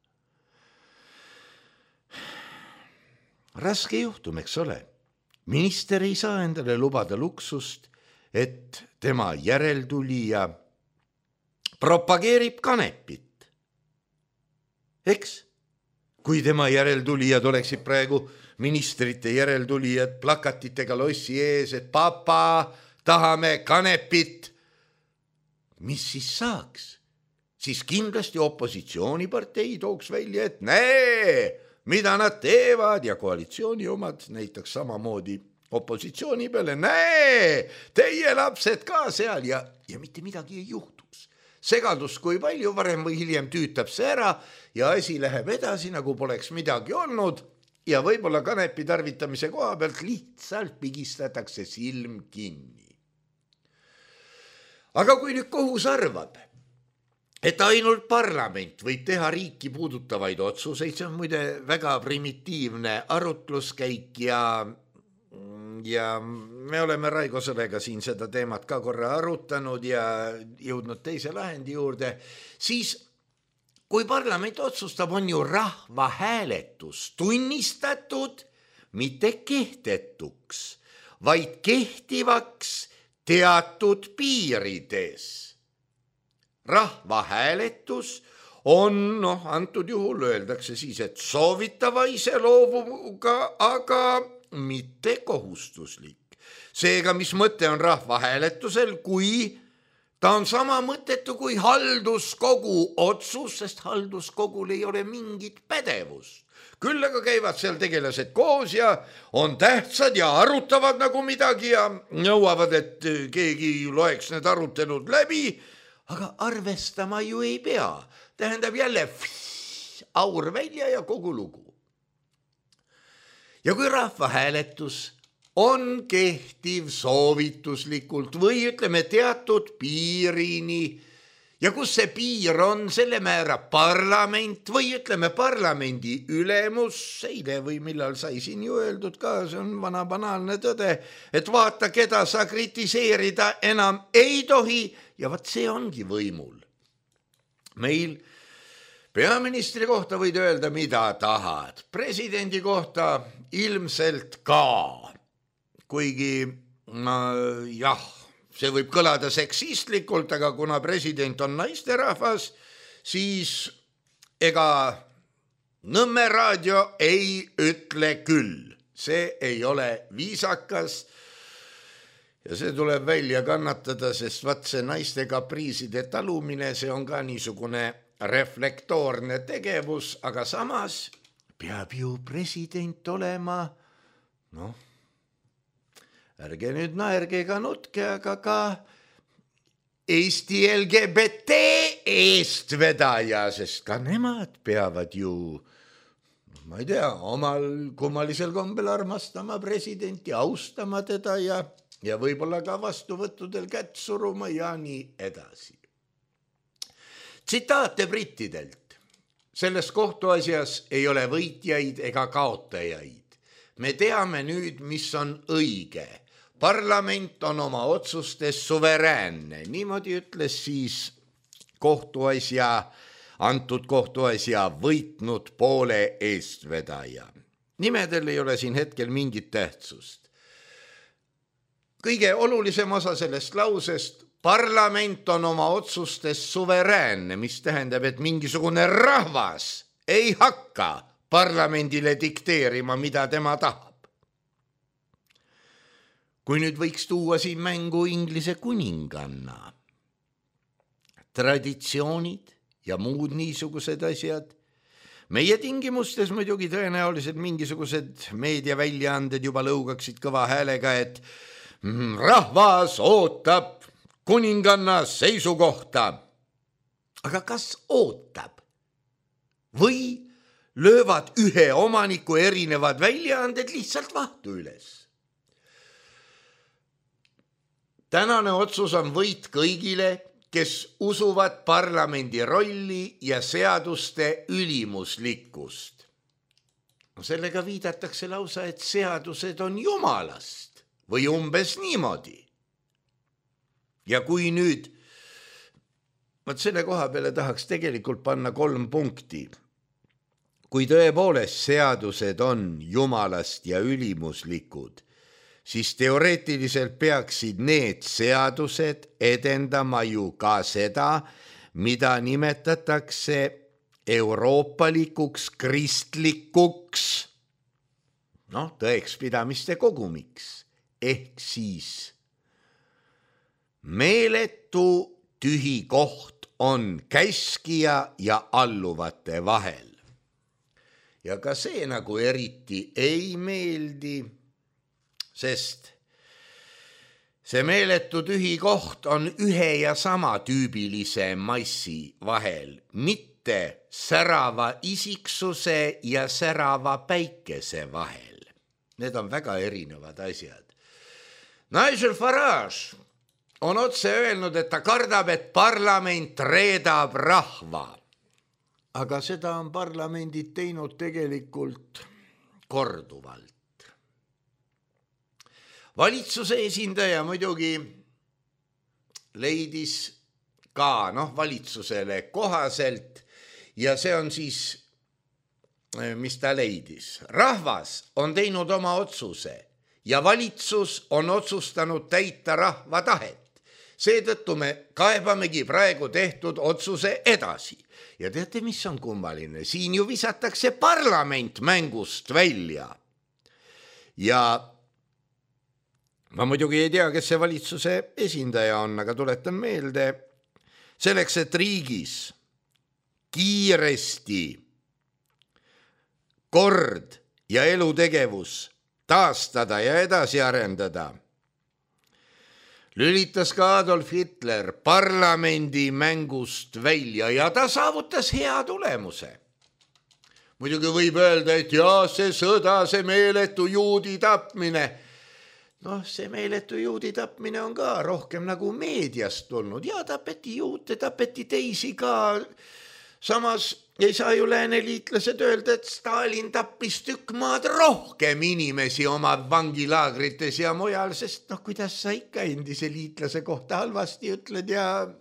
Raske juhtum, eks ole. Minister ei saa endale lubada luksust, et tema järeltulija propageerib kanepit. Eks? Kui tema järeltulijad oleksid praegu ministrite järeltulijad plakatitega lossi ees, et papa, tahame kanepit, mis siis saaks? Siis kindlasti opositsioonipartei tooks välja, et näe, mida nad teevad ja koalitsiooni omad näitaks samamoodi opositsiooni peale. Näe, teie lapsed ka seal ja mitte midagi ei juhtuks. Segadus kui palju, varem või hiljem tüütab see ära ja asi läheb edasi, nagu poleks midagi olnud ja võib-olla kanepi tarvitamise koha pealt lihtsalt pigistatakse silm kinni. Aga kui nüüd kohus arvab, et ainult parlament võib teha riiki puudutavaid otsuseid, see on muide väga primitiivne arutluskäik ja me oleme Raigo Sõlega siin seda teemat ka korra arutanud ja jõudnud teise lahendi juurde, siis kui parlament otsustab, on ju rahvahääletus tunnistatud mitte kehtetuks, vaid kehtivaks teatud piirides. Rahvahääletus on, antud juhul öeldakse siis, et soovitava iseloomuga, aga mitte kohustuslik. Seega, mis mõte on rahvahääletusel, kui ta on sama mõttetu kui halduskogu otsus, sest halduskogul ei ole mingit pädevust. Küll aga käivad seal tegelased koos ja on tähtsad ja arutavad nagu midagi ja nõuavad, et keegi loeks need arutelud läbi, aga arvestama ju ei pea. Tähendab jälle aur välja ja kogu lugu. Ja kui rahvahääletus on kehtiv soovituslikult või ütleme teatud piirini ja kus see piir on, selle määrab parlament või ütleme parlamendi ülemus, eile või millal sai siin ju öeldud ka, see on vana banaalne tõde, et vaata, keda sa kritiseerida enam ei tohi ja vaat see ongi võimul. Meil peaministri kohta võid öelda, mida tahad, presidendi kohta ilmselt ka, kuigi jah, see võib kõlada seksistlikult, aga kuna president on naisterahvas, siis ega Nõmme raadio ei ütle küll. See ei ole viisakas ja see tuleb välja kannatada, sest vaat see naiste kapriiside talumine, see on ka niisugune reflektoorne tegevus, aga samas peab ju president olema, ärge nüüd naerge ega nutke, aga ka Eesti LGBT eestvedaja, sest ka nemad peavad ju, ma ei tea, omal kummalisel kombel armastama presidenti, austama teda ja võib-olla ka vastuvõttudel kätt suruma ja nii edasi. Tsitaate brittidelt. Selles kohtuasjas ei ole võitjaid ega kaotajaid. Me teame nüüd, mis on õige. Parlament on oma otsustes suveräänne, niimoodi ütles siis antud kohtuasja võitnud poole eestvedaja. Nimedel ei ole siin hetkel mingit tähtsust. Kõige olulisem osa sellest lausest, parlament on oma otsustes suveräänne, mis tähendab, et mingisugune rahvas ei hakka parlamendile dikteerima, mida tema tahab. Kui nüüd võiks tuua siin mängu Inglise kuninganna, traditsioonid ja muud niisugused asjad, meie tingimustes muidugi tõenäoliselt mingisugused meediaväljaanded juba lõugaksid kõva häälega, et rahvas ootab kuninganna seisukohta. Aga kas ootab? Või löövad ühe omaniku erinevad väljaanded lihtsalt vahtu üles? Tänane otsus on võit kõigile, kes usuvad parlamendi rolli ja seaduste ülimuslikkust. Sellega viidatakse lausa, et seadused on jumalast või umbes niimoodi. Ja kui nüüd, selle koha peale tahaks tegelikult panna 3 punkti. Kui tõepoolest seadused on jumalast ja ülimuslikud, siis teoreetiliselt peaksid need seadused edendama ju ka seda, mida nimetatakse euroopalikuks kristlikuks, tõekspidamiste kogumiks, ehk siis meeletu tühi koht on käskija ja alluvate vahel. Ja ka see nagu eriti ei meeldi, sest see meeletu tühi koht on ühe ja sama tüübilise massi vahel, mitte särava isiksuse ja särava päikese vahel. Need on väga erinevad asjad. Nigel Farage on otse öelnud, et ta kardab, et parlament reedab rahva. Aga seda on parlamendid teinud tegelikult korduvalt. Valitsuse esindaja muidugi leidis ka valitsusele kohaselt ja see on siis, mis ta leidis. Rahvas on teinud oma otsuse ja valitsus on otsustanud täita rahva tahet. Seetõttu me kaebamegi praegu tehtud otsuse edasi. Ja teate, mis on kummaline? Siin ju visatakse parlament mängust välja. Ja Ma muidugi ei tea, kes see valitsuse esindaja on, aga tuletan meelde, selleks, et riigis kiiresti kord ja elutegevus taastada ja edasi arendada, lülitas ka Adolf Hitler parlamendi mängust välja ja ta saavutas hea tulemuse. Muidugi võib öelda, et jaa, see sõda, see meeletu juudi tapmine. Noh, see meeletu juudi tapmine on ka rohkem nagu meediast tulnud. Ja tapeti juute, tapeti teisi ka. Samas ei saa ju lääneliitlased öelda, et Stalin tappis tükk maad rohkem inimesi oma vangilaagrites ja mujal, sest kuidas sa ikka endise liitlase kohta halvasti ütled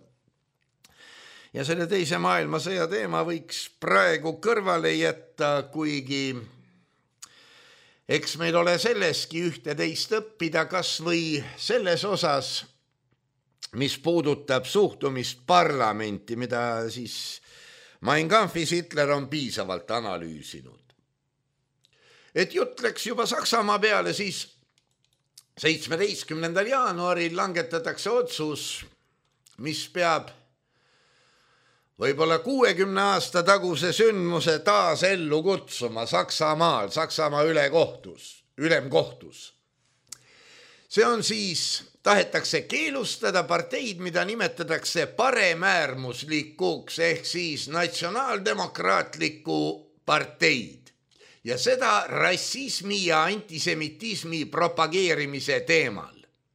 ja selle teise maailmasõja teema võiks praegu kõrvale jätta, kuigi eks meil ole selleski ühte teist õppida, kas või selles osas, mis puudutab suhtumist parlamenti, mida siis Mein Kampfis Hitler on piisavalt analüüsinud. Et jutt läks juba Saksamaa peale, siis 17. jaanuaril langetatakse otsus, mis peab võib-olla 60 aasta taguse sündmuse taas ellu kutsuma Saksamaal, Saksamaa ülemkohtus. See on siis, tahetakse keelustada parteid, mida nimetatakse paremäärmuslikuks ehk siis natsionaaldemokraatliku parteid ja seda rassismi ja antisemitismi propageerimise teemal.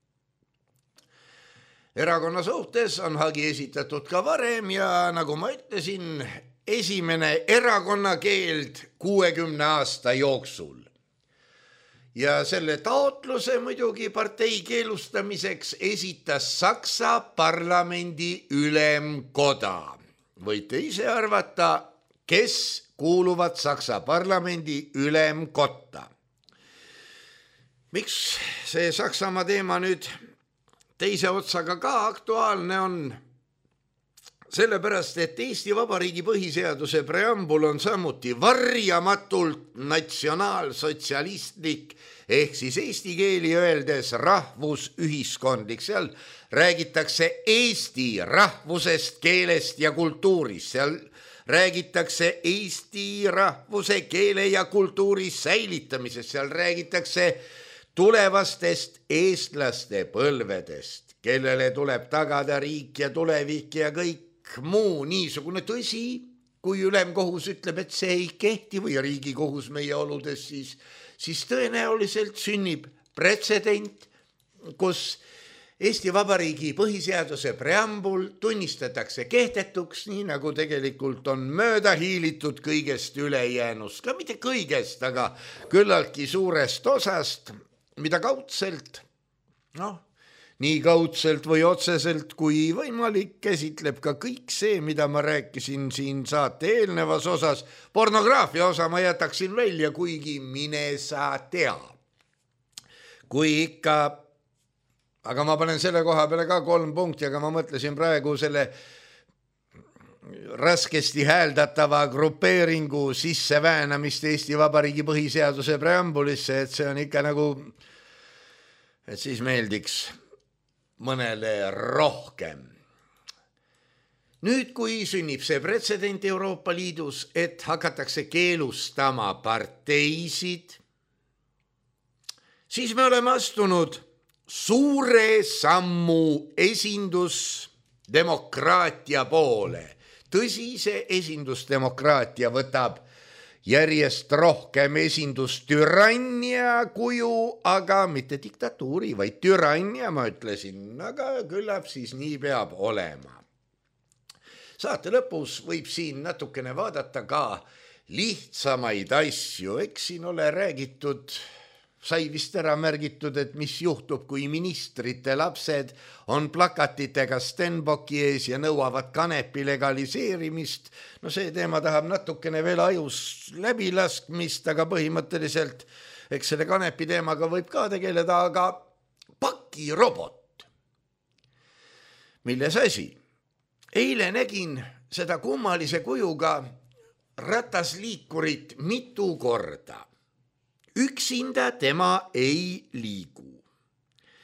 Erakonna suhtes on hagi esitatud ka varem ja nagu ma ütlesin, esimene erakonnakeeld 60 aasta jooksul. Ja selle taotluse muidugi partei keelustamiseks esitas Saksa parlamendi ülemkoda. Võite ise arvata, kes kuuluvad Saksa parlamendi ülemkotta. Miks see Saksamaa teema nüüd teise otsaga ka aktuaalne on? Sellepärast, et Eesti Vabariigi põhiseaduse preambul on samuti varjamatult natsionaalsotsialistlik ehk siis eesti keeli öeldes rahvusühiskondlik. Seal räägitakse eesti rahvusest, keelest ja kultuurist. Seal räägitakse eesti rahvuse, keele ja kultuuri säilitamisest. Seal räägitakse tulevastest eestlaste põlvedest, kellele tuleb tagada riik ja tulevik ja kõik muu niisugune. Tõsi, kui ülemkohus ütleb, et see ei kehti või riigikohus meie oludes, siis tõenäoliselt sünnib pretsedent, kus Eesti Vabariigi põhiseaduse preambul tunnistatakse kehtetuks, nii nagu tegelikult on mööda hiilitud kõigest ülejäänust. Ka mitte kõigest, aga küllaltki suurest osast, mida kaudselt, nii kaudselt või otseselt kui võimalik käsitleb ka kõik see, mida ma rääkisin siin saate eelnevas osas. Pornograafia osa ma jätaksin välja, kuigi mine sa tea. Kui ikka, aga ma panen selle koha peale ka 3 punkti, aga ma mõtlesin praegu selle raskesti hääldatava grupeeringu sisseväänamist Eesti Vabariigi põhiseaduse preambulisse, et see on ikka nagu, et siis meeldiks mõnele rohkem. Nüüd, kui sünnib see pretsedent Euroopa Liidus, et hakatakse keelustama parteisid, siis me oleme astunud suure sammu esindusdemokraatia poole. Tõsi, see esindusdemokraatia võtab järjest rohkem esindustürannia kuju, aga mitte diktatuuri, vaid türannia, ma ütlesin, aga küllap siis nii peab olema. Saate lõpus võib siin natukene vaadata ka lihtsamaid asju, eks siin ole räägitud, sai vist ära märgitud, et mis juhtub, kui ministrite lapsed on plakatitega Stenbocki ees ja nõuavad kanepi legaliseerimist. No see teema tahab natukene veel ajus läbilaskmist, aga põhimõtteliselt, eks selle kanepi teemaga võib ka tegeleda, aga pakirobot. Milles asi? Eile nägin seda kummalise kujuga ratasliikurit mitu korda. Üksinda tema ei liigu.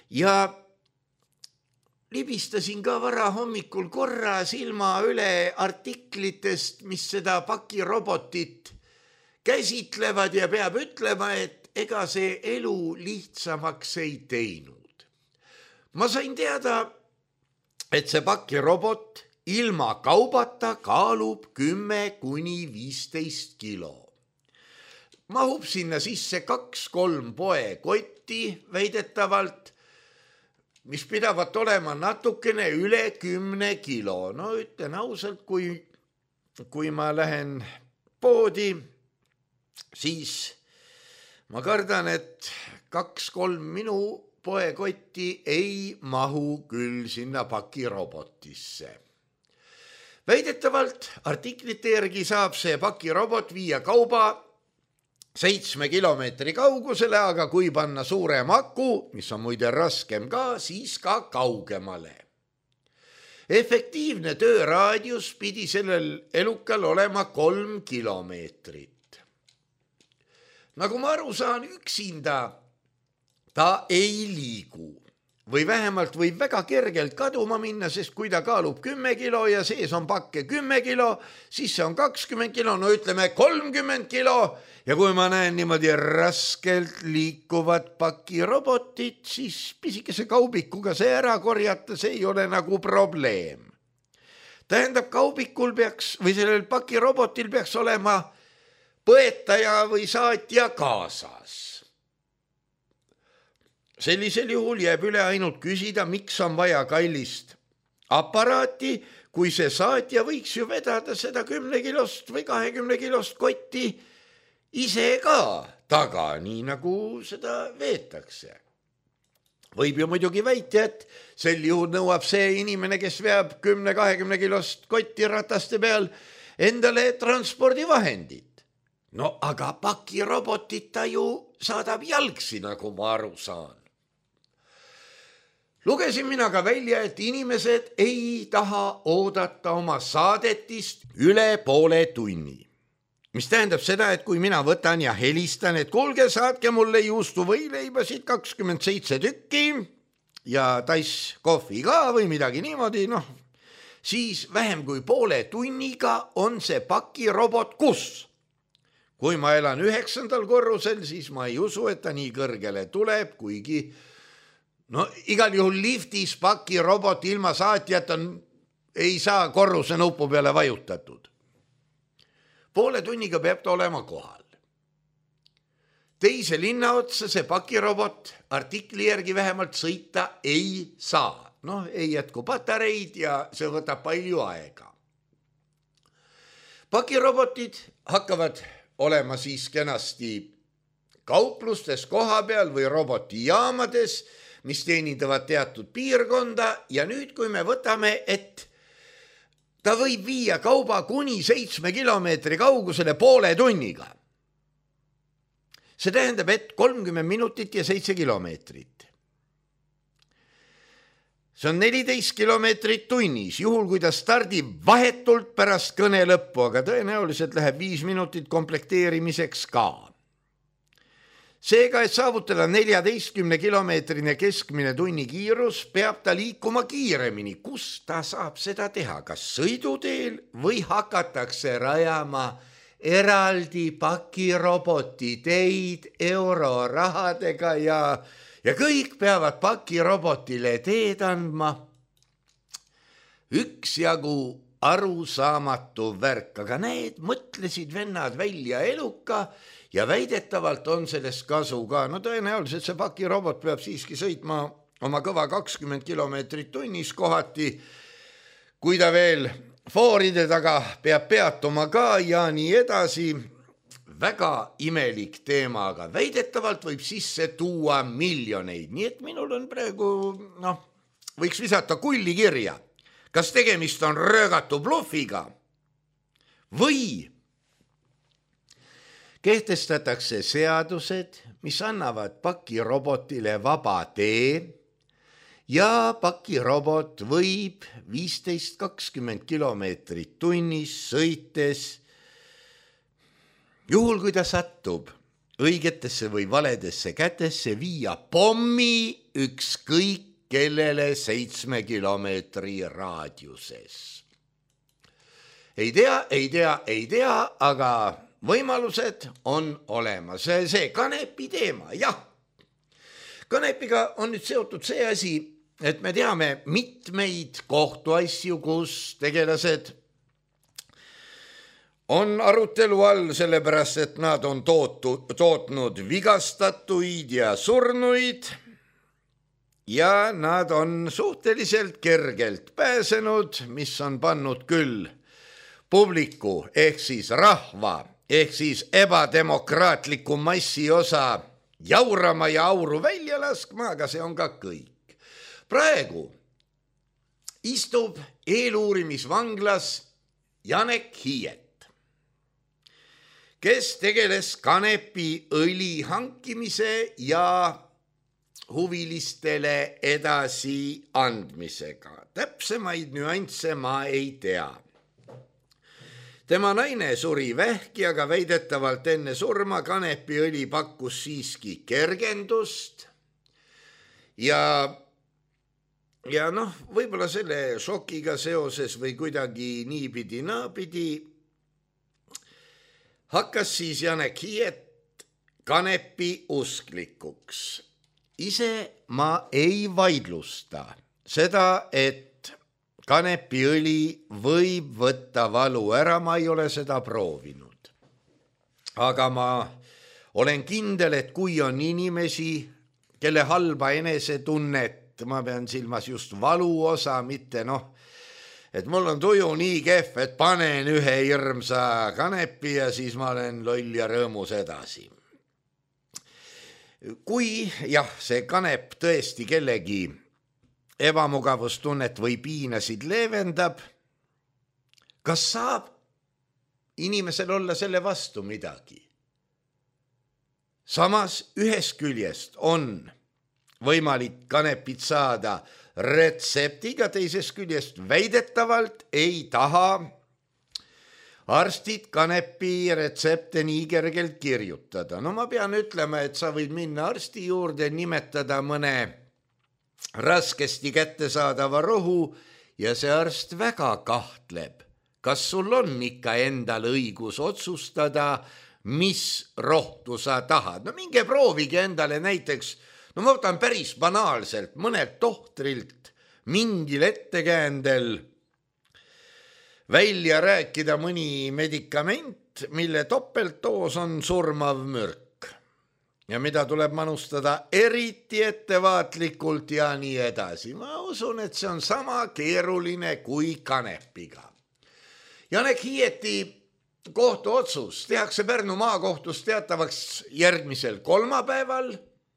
ja libistasin ka varahommikul korra silma üle artiklitest, mis seda pakirobotit käsitlevad ja peab ütlema, et ega see elu lihtsamaks ei teinud. Ma sain teada, et see pakirobot ilma kaubata kaalub 10–15 kilo. Mahub sinna sisse 2-3 poekotti väidetavalt, mis pidavat olema natukene üle 10 kilo. No ütlen ausalt, kui ma lähen poodi, siis ma kardan, et 2-3 minu poekotti ei mahu küll sinna pakirobotisse. Väidetavalt artiklite järgi saab see pakirobot viia kauba 7 kilomeetri kaugusele, aga kui panna suurem aku, mis on muide raskem ka, siis ka kaugemale. Efektiivne tööraadius pidi sellel elukal olema 3 kilomeetrit. Nagu ma aru saan, üksinda ta ei liigu või vähemalt võib väga kergelt kaduma minna, sest kui ta kaalub 10 kilo ja sees on pakke 10 kilo, siis see on 20 kilo, no ütleme 30 kilo. Ja kui ma näen niimoodi raskelt liikuvat pakirobotit, siis pisikese kaubikuga see ära korjata, see ei ole nagu probleem. Tähendab, kaubikul peaks või sellel pakirobotil peaks olema põetaja või saatja kaasas. Sellisel juhul jääb üle ainult küsida, miks on vaja kallist aparaati, kui see saatja võiks ju vedada seda 10 kilost või 20 kilost kotti ise ka taga, nii nagu seda veetakse. Võib ju muidugi väita, et sel juhul nõuab see inimene, kes veab 10-20 kilost kotti rataste peal, endale transpordivahendit. No aga pakirobotit ta ju saadab jalgsi, nagu ma aru saan. Lugesin mina ka välja, et inimesed ei taha oodata oma saadetist üle poole tunni. Mis tähendab seda, et kui mina võtan ja helistan, et kuulge, saatke mulle juustuvõileibasid 27 tükki ja tass kohvi ka või midagi niimoodi, siis vähem kui poole tunniga on see pakirobot kus. Kui ma elan 9. korrusel, siis ma ei usu, et ta nii kõrgele tuleb, kuigi igal juhul liftis pakirobot ilma saatjat ei saa korruse nupu peale vajutatud. Poole tunniga peab ta olema kohal. Teise linna otsa see pakirobot artikli järgi vähemalt sõita ei saa. Ei jätku patareid ja see võtab palju aega. Pakirobotid hakkavad olema siis kenasti kauplustes koha peal või robotijaamades, mis teenindavad teatud piirkonda ja nüüd, kui me võtame, et ta võib viia kauba kuni 7 kilomeetri kaugusele poole tunniga. See tähendab, et 30 minutit ja 7 kilomeetrit. See on 14 kilomeetrit tunnis, juhul kui ta stardib vahetult pärast kõne lõppu, aga tõenäoliselt läheb 5 minutit komplekteerimiseks ka. Seega, et saavutada 14-kilomeetrine keskmine tunnikiirus, peab ta liikuma kiiremini. Kus ta saab seda teha? Kas sõiduteel või hakatakse rajama eraldi pakiroboti teid eurorahadega ja kõik peavad pakirobotile teed andma? Üksjagu arusaamatu värk, aga need mõtlesid vennad välja eluka ja väidetavalt on sellest kasu ka. Tõenäoliselt see pakirobot peab siiski sõitma oma kõva 20 kilomeetrit tunnis kohati, kui ta veel fooride taga peab peatuma ka ja nii edasi. Väga imelik teema, aga väidetavalt võib sisse tuua miljoneid. Nii et minul on praegu, võiks visata kulli kirja. Kas tegemist on röögatu bluffiga või kehtestatakse seadused, mis annavad pakirobotile vaba tee ja pakirobot võib 15-20 kilomeetrit tunnis sõites, juhul kui ta satub õigetesse või valedesse kätesse viia pommi ükskõik kellele 7 kilomeetri raadiuses. Ei tea, aga võimalused on olemas. See kanepi teema, jah. Kanepiga on nüüd seotud see asi, et me teame mitmeid kohtuasju, kus tegelased on arutelu all sellepärast, et nad on tootnud vigastatuid ja surnuid ja nad on suhteliselt kergelt pääsenud, mis on pannud küll publiku ehk siis rahva ehk siis ebademokraatliku massi osa jaurama ja auru välja laskma, aga see on ka kõik. Praegu istub eeluurimisvanglas Janek Hiiet, kes tegeles kanepiõli hankimise ja huvilistele edasi andmisega. Täpsemaid nüansse ma ei tea. Tema naine suri vähki, aga väidetavalt enne surma kanepiõli pakkus siiski kergendust ja võib-olla selle šokiga seoses või kuidagi niipidi naapidi hakkas siis Janek Hiiet kanepi usklikuks. Ise ma ei vaidlusta seda, et kanepiõli võib võtta valu ära, ma ei ole seda proovinud. Aga ma olen kindel, et kui on inimesi, kelle halba enesetunnet, ma pean silmas just valu osa, mitte et mul on tuju nii kehv, et panen ühe hirmsa kanepi ja siis ma olen loll ja rõõmus edasi. Kui jah, see kanep tõesti kellegi ebamugavustunnet või piinasid leevendab, kas saab inimesel olla selle vastu midagi? Samas ühest küljest on võimalik kanepit saada retseptiga, teisest küljest väidetavalt ei taha arstid kanepi retsepte nii kergelt kirjutada. Ma pean ütlema, et sa võid minna arsti juurde, nimetada mõne raskesti kättesaadava rohu ja see arst väga kahtleb, kas sul on ikka endal õigus otsustada, mis rohtu sa tahad. Minge proovige endale näiteks, ma võtan päris banaalselt mõnelt tohtrilt mingil ettekäändel välja rääkida mõni medikament, mille topeltdoos on surmav mürk ja mida tuleb manustada eriti ettevaatlikult ja nii edasi. Ma usun, et see on sama keeruline kui kanepiga. Janek Hiieti kohtuotsus tehakse Pärnu maakohtus teatavaks järgmisel kolmapäeval.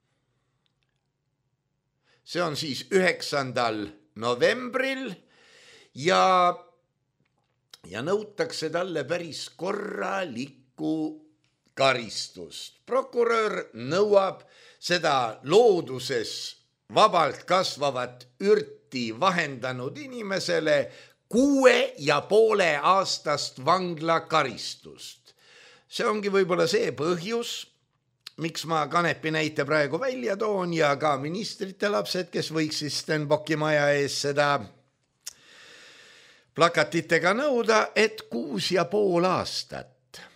See on siis 9. novembril ja nõutakse talle päris korralikku karistust. Prokurör nõuab seda looduses vabalt kasvavat ürti vahendanud inimesele 6,5 aastast vanglakaristust. See ongi võib-olla see põhjus, miks ma kanepi näite praegu välja toon ja ka ministrite lapsed, kes võiks siis Stenbocki maja ees seda plakatitega nõuda, et 6,5 aastat.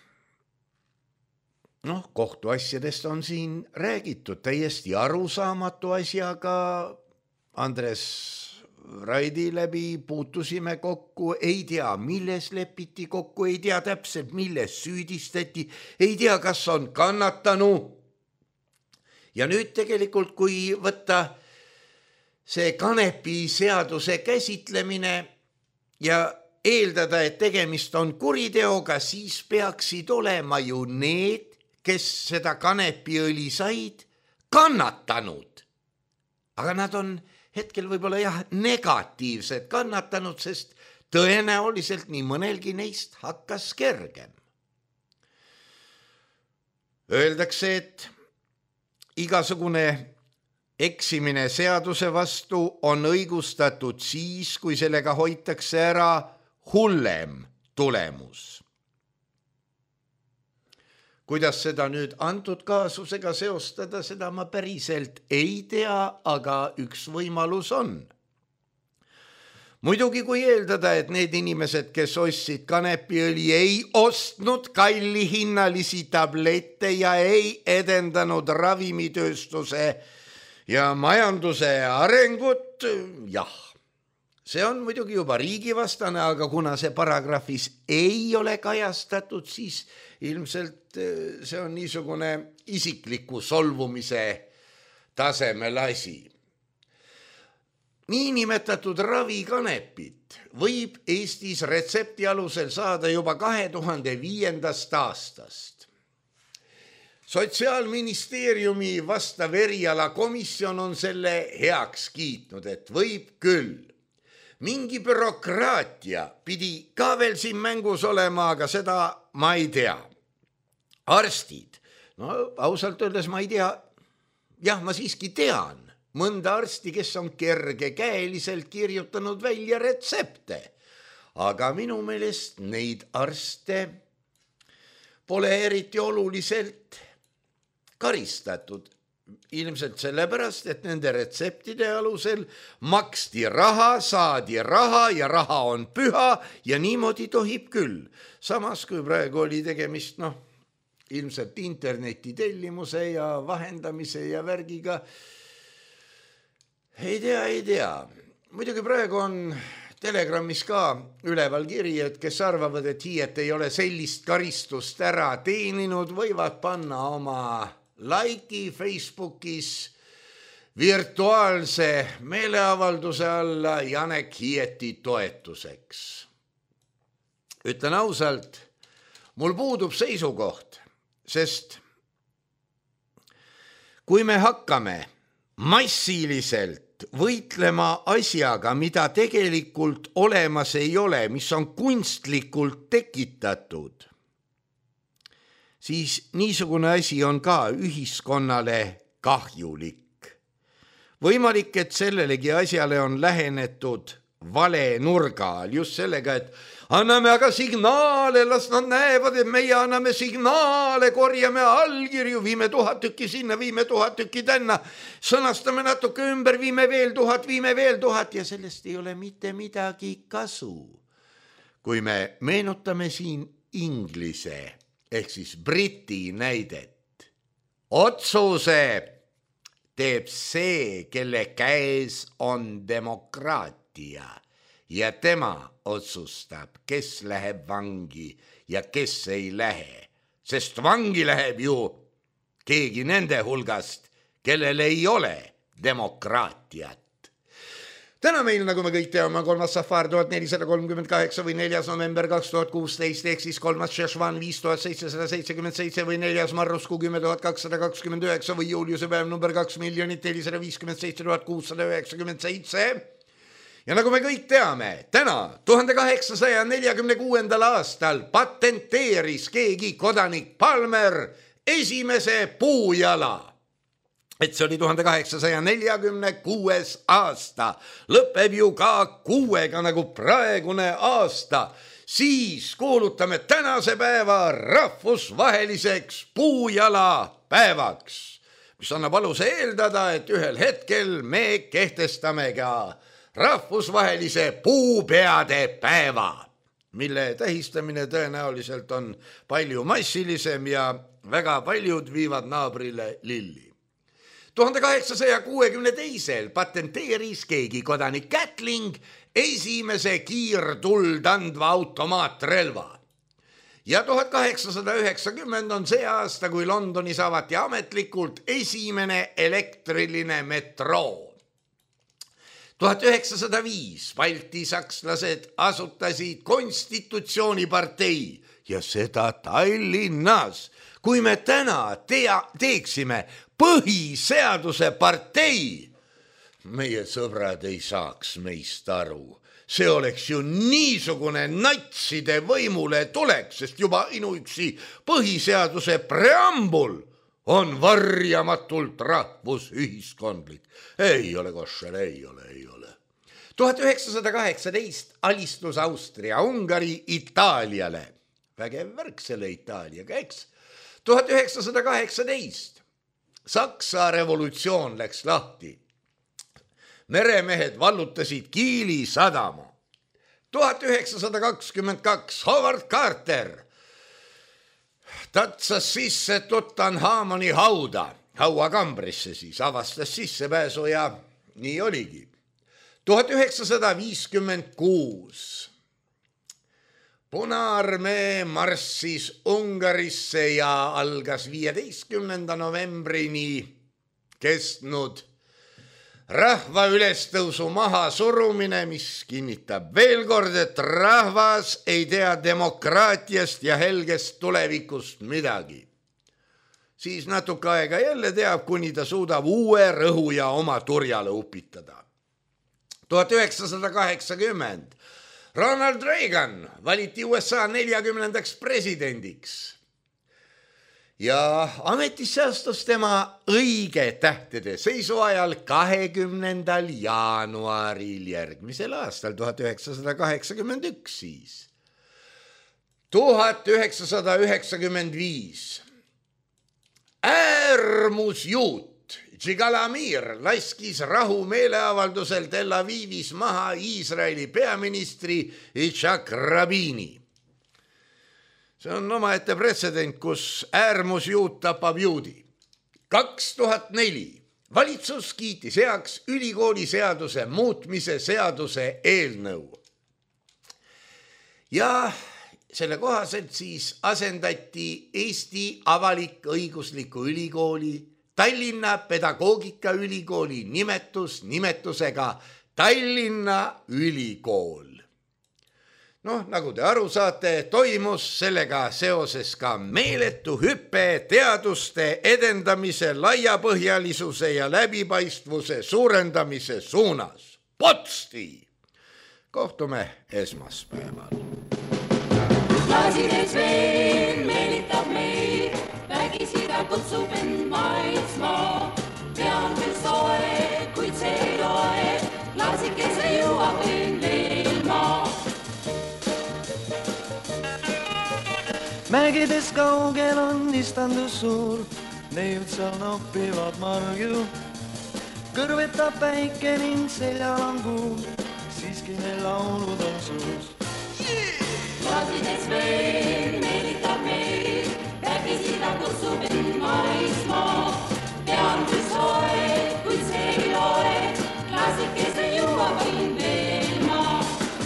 Kohtuasjadest on siin räägitud täiesti arusaamatu asjaga. Andres Raidi läbi puutusime kokku, ei tea, milles lepiti kokku, ei tea täpselt, milles süüdistati, ei tea, kas on kannatanu. Ja nüüd tegelikult, kui võtta see kanepi seaduse käsitlemine ja eeldada, et tegemist on kuriteoga, siis peaksid olema ju need, kes seda kanepiõli said, kannatanud. Aga nad on hetkel võib-olla negatiivsed kannatanud, sest tõenäoliselt nii mõnelgi neist hakkas kergem. Öeldakse, et igasugune eksimine seaduse vastu on õigustatud siis, kui sellega hoitakse ära hullem tulemus. kuidas seda nüüd antud kaasusega seostada, seda ma päriselt ei tea, aga üks võimalus on. Muidugi kui eeldada, et need inimesed, kes ostsid kanepiõli, ei ostnud kallihinnalisi tablette ja ei edendanud ravimitööstuse ja majanduse arengut, jah. See on muidugi juba riigivastane, aga kuna see paragrahvis ei ole kajastatud, siis ilmselt see on niisugune isikliku solvumise tasemel asi. Niinimetatud ravikanepit võib Eestis retsepti alusel saada juba 2005. aastast. Sotsiaalministeeriumi vastav erialakomisjon on selle heaks kiitnud, et võib küll. Mingi bürokraatia pidi ka veel siin mängus olema, aga seda ma ei tea. Arstid, no ausalt öeldes ma ei tea, jah, ma siiski tean mõnda arsti, kes on kergekäeliselt kirjutanud välja retsepte, aga minu meelest neid arste pole eriti oluliselt karistatud. Ilmselt sellepärast, et nende retseptide alusel maksti raha, saadi raha ja raha on püha ja niimoodi tohib küll. Samas kui praegu oli tegemist, ilmselt interneti tellimuse ja vahendamise ja värgiga, ei tea. Muidugi praegu on Telegrammis ka üleval kiri, et kes arvavad, et hiiet ei ole sellist karistust ära teeninud, võivad panna oma laiki Facebookis virtuaalse meeleavalduse alla Janek Hiieti toetuseks. Ütlen ausalt, mul puudub seisukoht, sest kui me hakkame massiliselt võitlema asjaga, mida tegelikult olemas ei ole, mis on kunstlikult tekitatud, siis niisugune asi on ka ühiskonnale kahjulik. Võimalik, et sellelegi asjale on lähenetud vale nurga all, just sellega, et anname aga signaale, las nad näevad, et meie anname signaale, korjame allkirju, viime 1000 tükki sinna, viime 1000 tükki tänna, sõnastame natuke ümber, viime veel 1000 ja sellest ei ole mitte midagi kasu. Kui me meenutame siin inglise ehk siis Briti näidet, otsuse teeb see, kelle käes on demokraatia ja tema otsustab, kes läheb vangi ja kes ei lähe, sest vangi läheb ju keegi nende hulgast, kellel ei ole demokraatiat. Täna meil, nagu me kõik teame, 3. Safar 1438 või 4. november 2016 ehk siis 3. Šešvan 5777 või 4. Marruskuu 10229 või Juliuse päev number 2 457 697. Ja nagu me kõik teame, täna 1846. aastal patenteeris keegi kodanik Palmer esimese puujala. Et see oli 1846. aasta, lõpeb ju ka 6 nagu praegune aasta, siis kuulutame tänase päeva rahvusvaheliseks puujalapäevaks, mis annab aluse eeldada, et ühel hetkel me kehtestame ka rahvusvahelise puupeade päeva, mille tähistamine tõenäoliselt on palju massilisem ja väga paljud viivad naabrile lilli. 1862. patenteeris keegi kodanik Gatling esimese kiirtuld andva automaatrelva. Ja 1890 on see aasta, kui Londonis avati ametlikult esimene elektriline metroo. 1905 baltisakslased asutasid konstitutsioonipartei ja seda Tallinnas. Kui me täna teeksime põhiseaduse partei, meie sõbrad ei saaks meist aru. See oleks ju niisugune natside võimule tuleks, sest juba inuüksi põhiseaduse preambul on varjamatult rahvusühiskondlik. Ei ole koššer, ei ole. 1918 alistus Austria-Ungari Itaaliale. Vägev värk selle Itaaliaga, eks? 1918 Saksa revolutsioon läks lahti. Meremehed vallutasid Kiili sadama. 1922 Howard Carter tatsas sisse Tutankhamoni hauakambrisse siis, avastas sissepääsu ja nii oligi. 1956 Punaarmee marssis Ungarisse ja algas 15. novembrini kestnud rahva ülestõusu maha surumine, mis kinnitab veel kord, et rahvas ei tea demokraatiast ja helgest tulevikust midagi. Siis natuke aega jälle teab, kuni ta suudab uue rõhu ja oma turjale upitada. 1980 Ronald Reagan valiti USA 40. presidendiks ja ametisse astus tema õige tähtede seisu ajal 20. jaanuaril järgmisel aastal 1981 siis. 1995 äärmusjuut Džigalamir laskis rahu meeleavaldusel Tel Avivis maha Iisraeli peaministri Yitzhak Rabini. See on omaette pretsedent, kus äärmusjuut tapab juudi. 2004 valitsus kiitis heaks ülikooliseaduse muutmise seaduse eelnõu. Ja selle kohaselt siis asendati Eesti avalik-õigusliku ülikooli Tallinna pedagoogikaülikooli nimetusega Tallinna Ülikool. Nagu te aru saate, toimus sellega seoses ka meeletu hüpe teaduste edendamise, laiapõhjalisuse ja läbipaistvuse suurendamise suunas. Potsti! Kohtume esmaspäeval. Klaasides veel meelitab meid, vägisi ta kutsub end maitsmaa. Tean küll soe, kuid see ei loe, klaasikese jõuab võin veel maa. Mägides kaugel on istandus suur, neiud seal noppivad marju. Kõrvetab päike ning seljal on kuu, siiski neil laulud on suus. Klaasides veel meelitab meid, vägisi ta kutsub end maismaa. Tean küll soe, kuid see ei loe, klaasikese jõuab võin veel maa.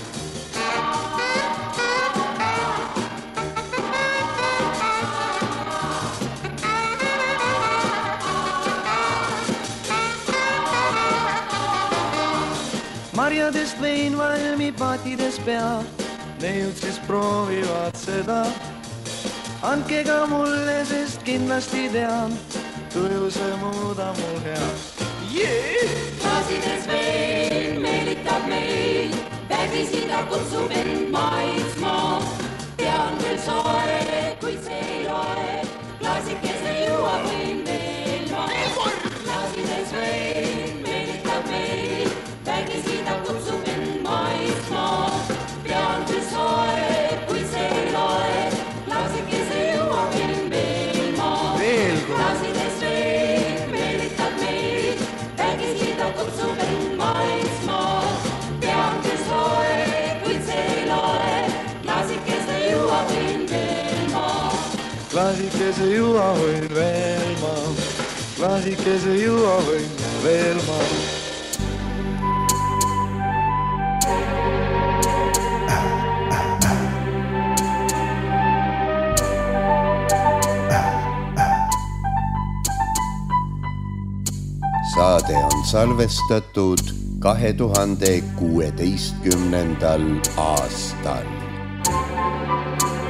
Marjadest vein valmib paatides pea, neiud siis proovivad seda. Andke ka mulle, sest kindlasti tean, tuju see muuda mul hea. Klaasides vein meelitab meid, vägisi ta kutsub end maismaa. Tean küll soe, kuid see ei loe, klaasikese jõuab võin veel maa. Klaasides vein meelitab meid, vägisi ta kutsub end maismaa. Tean küll soe, kuid see ei loe, klaasikese jõuab võin veel maa. Klaasides vein meelitab meid, vägisi ta kutsub end maismaa. Tean küll soe, kuid see ei loe, klaasikese jõuab võin veel maa. Klaasikese jõuab võin veel maa. Klaasikese jõuab võin veel maa. Saade on salvestatud 2016. aastal.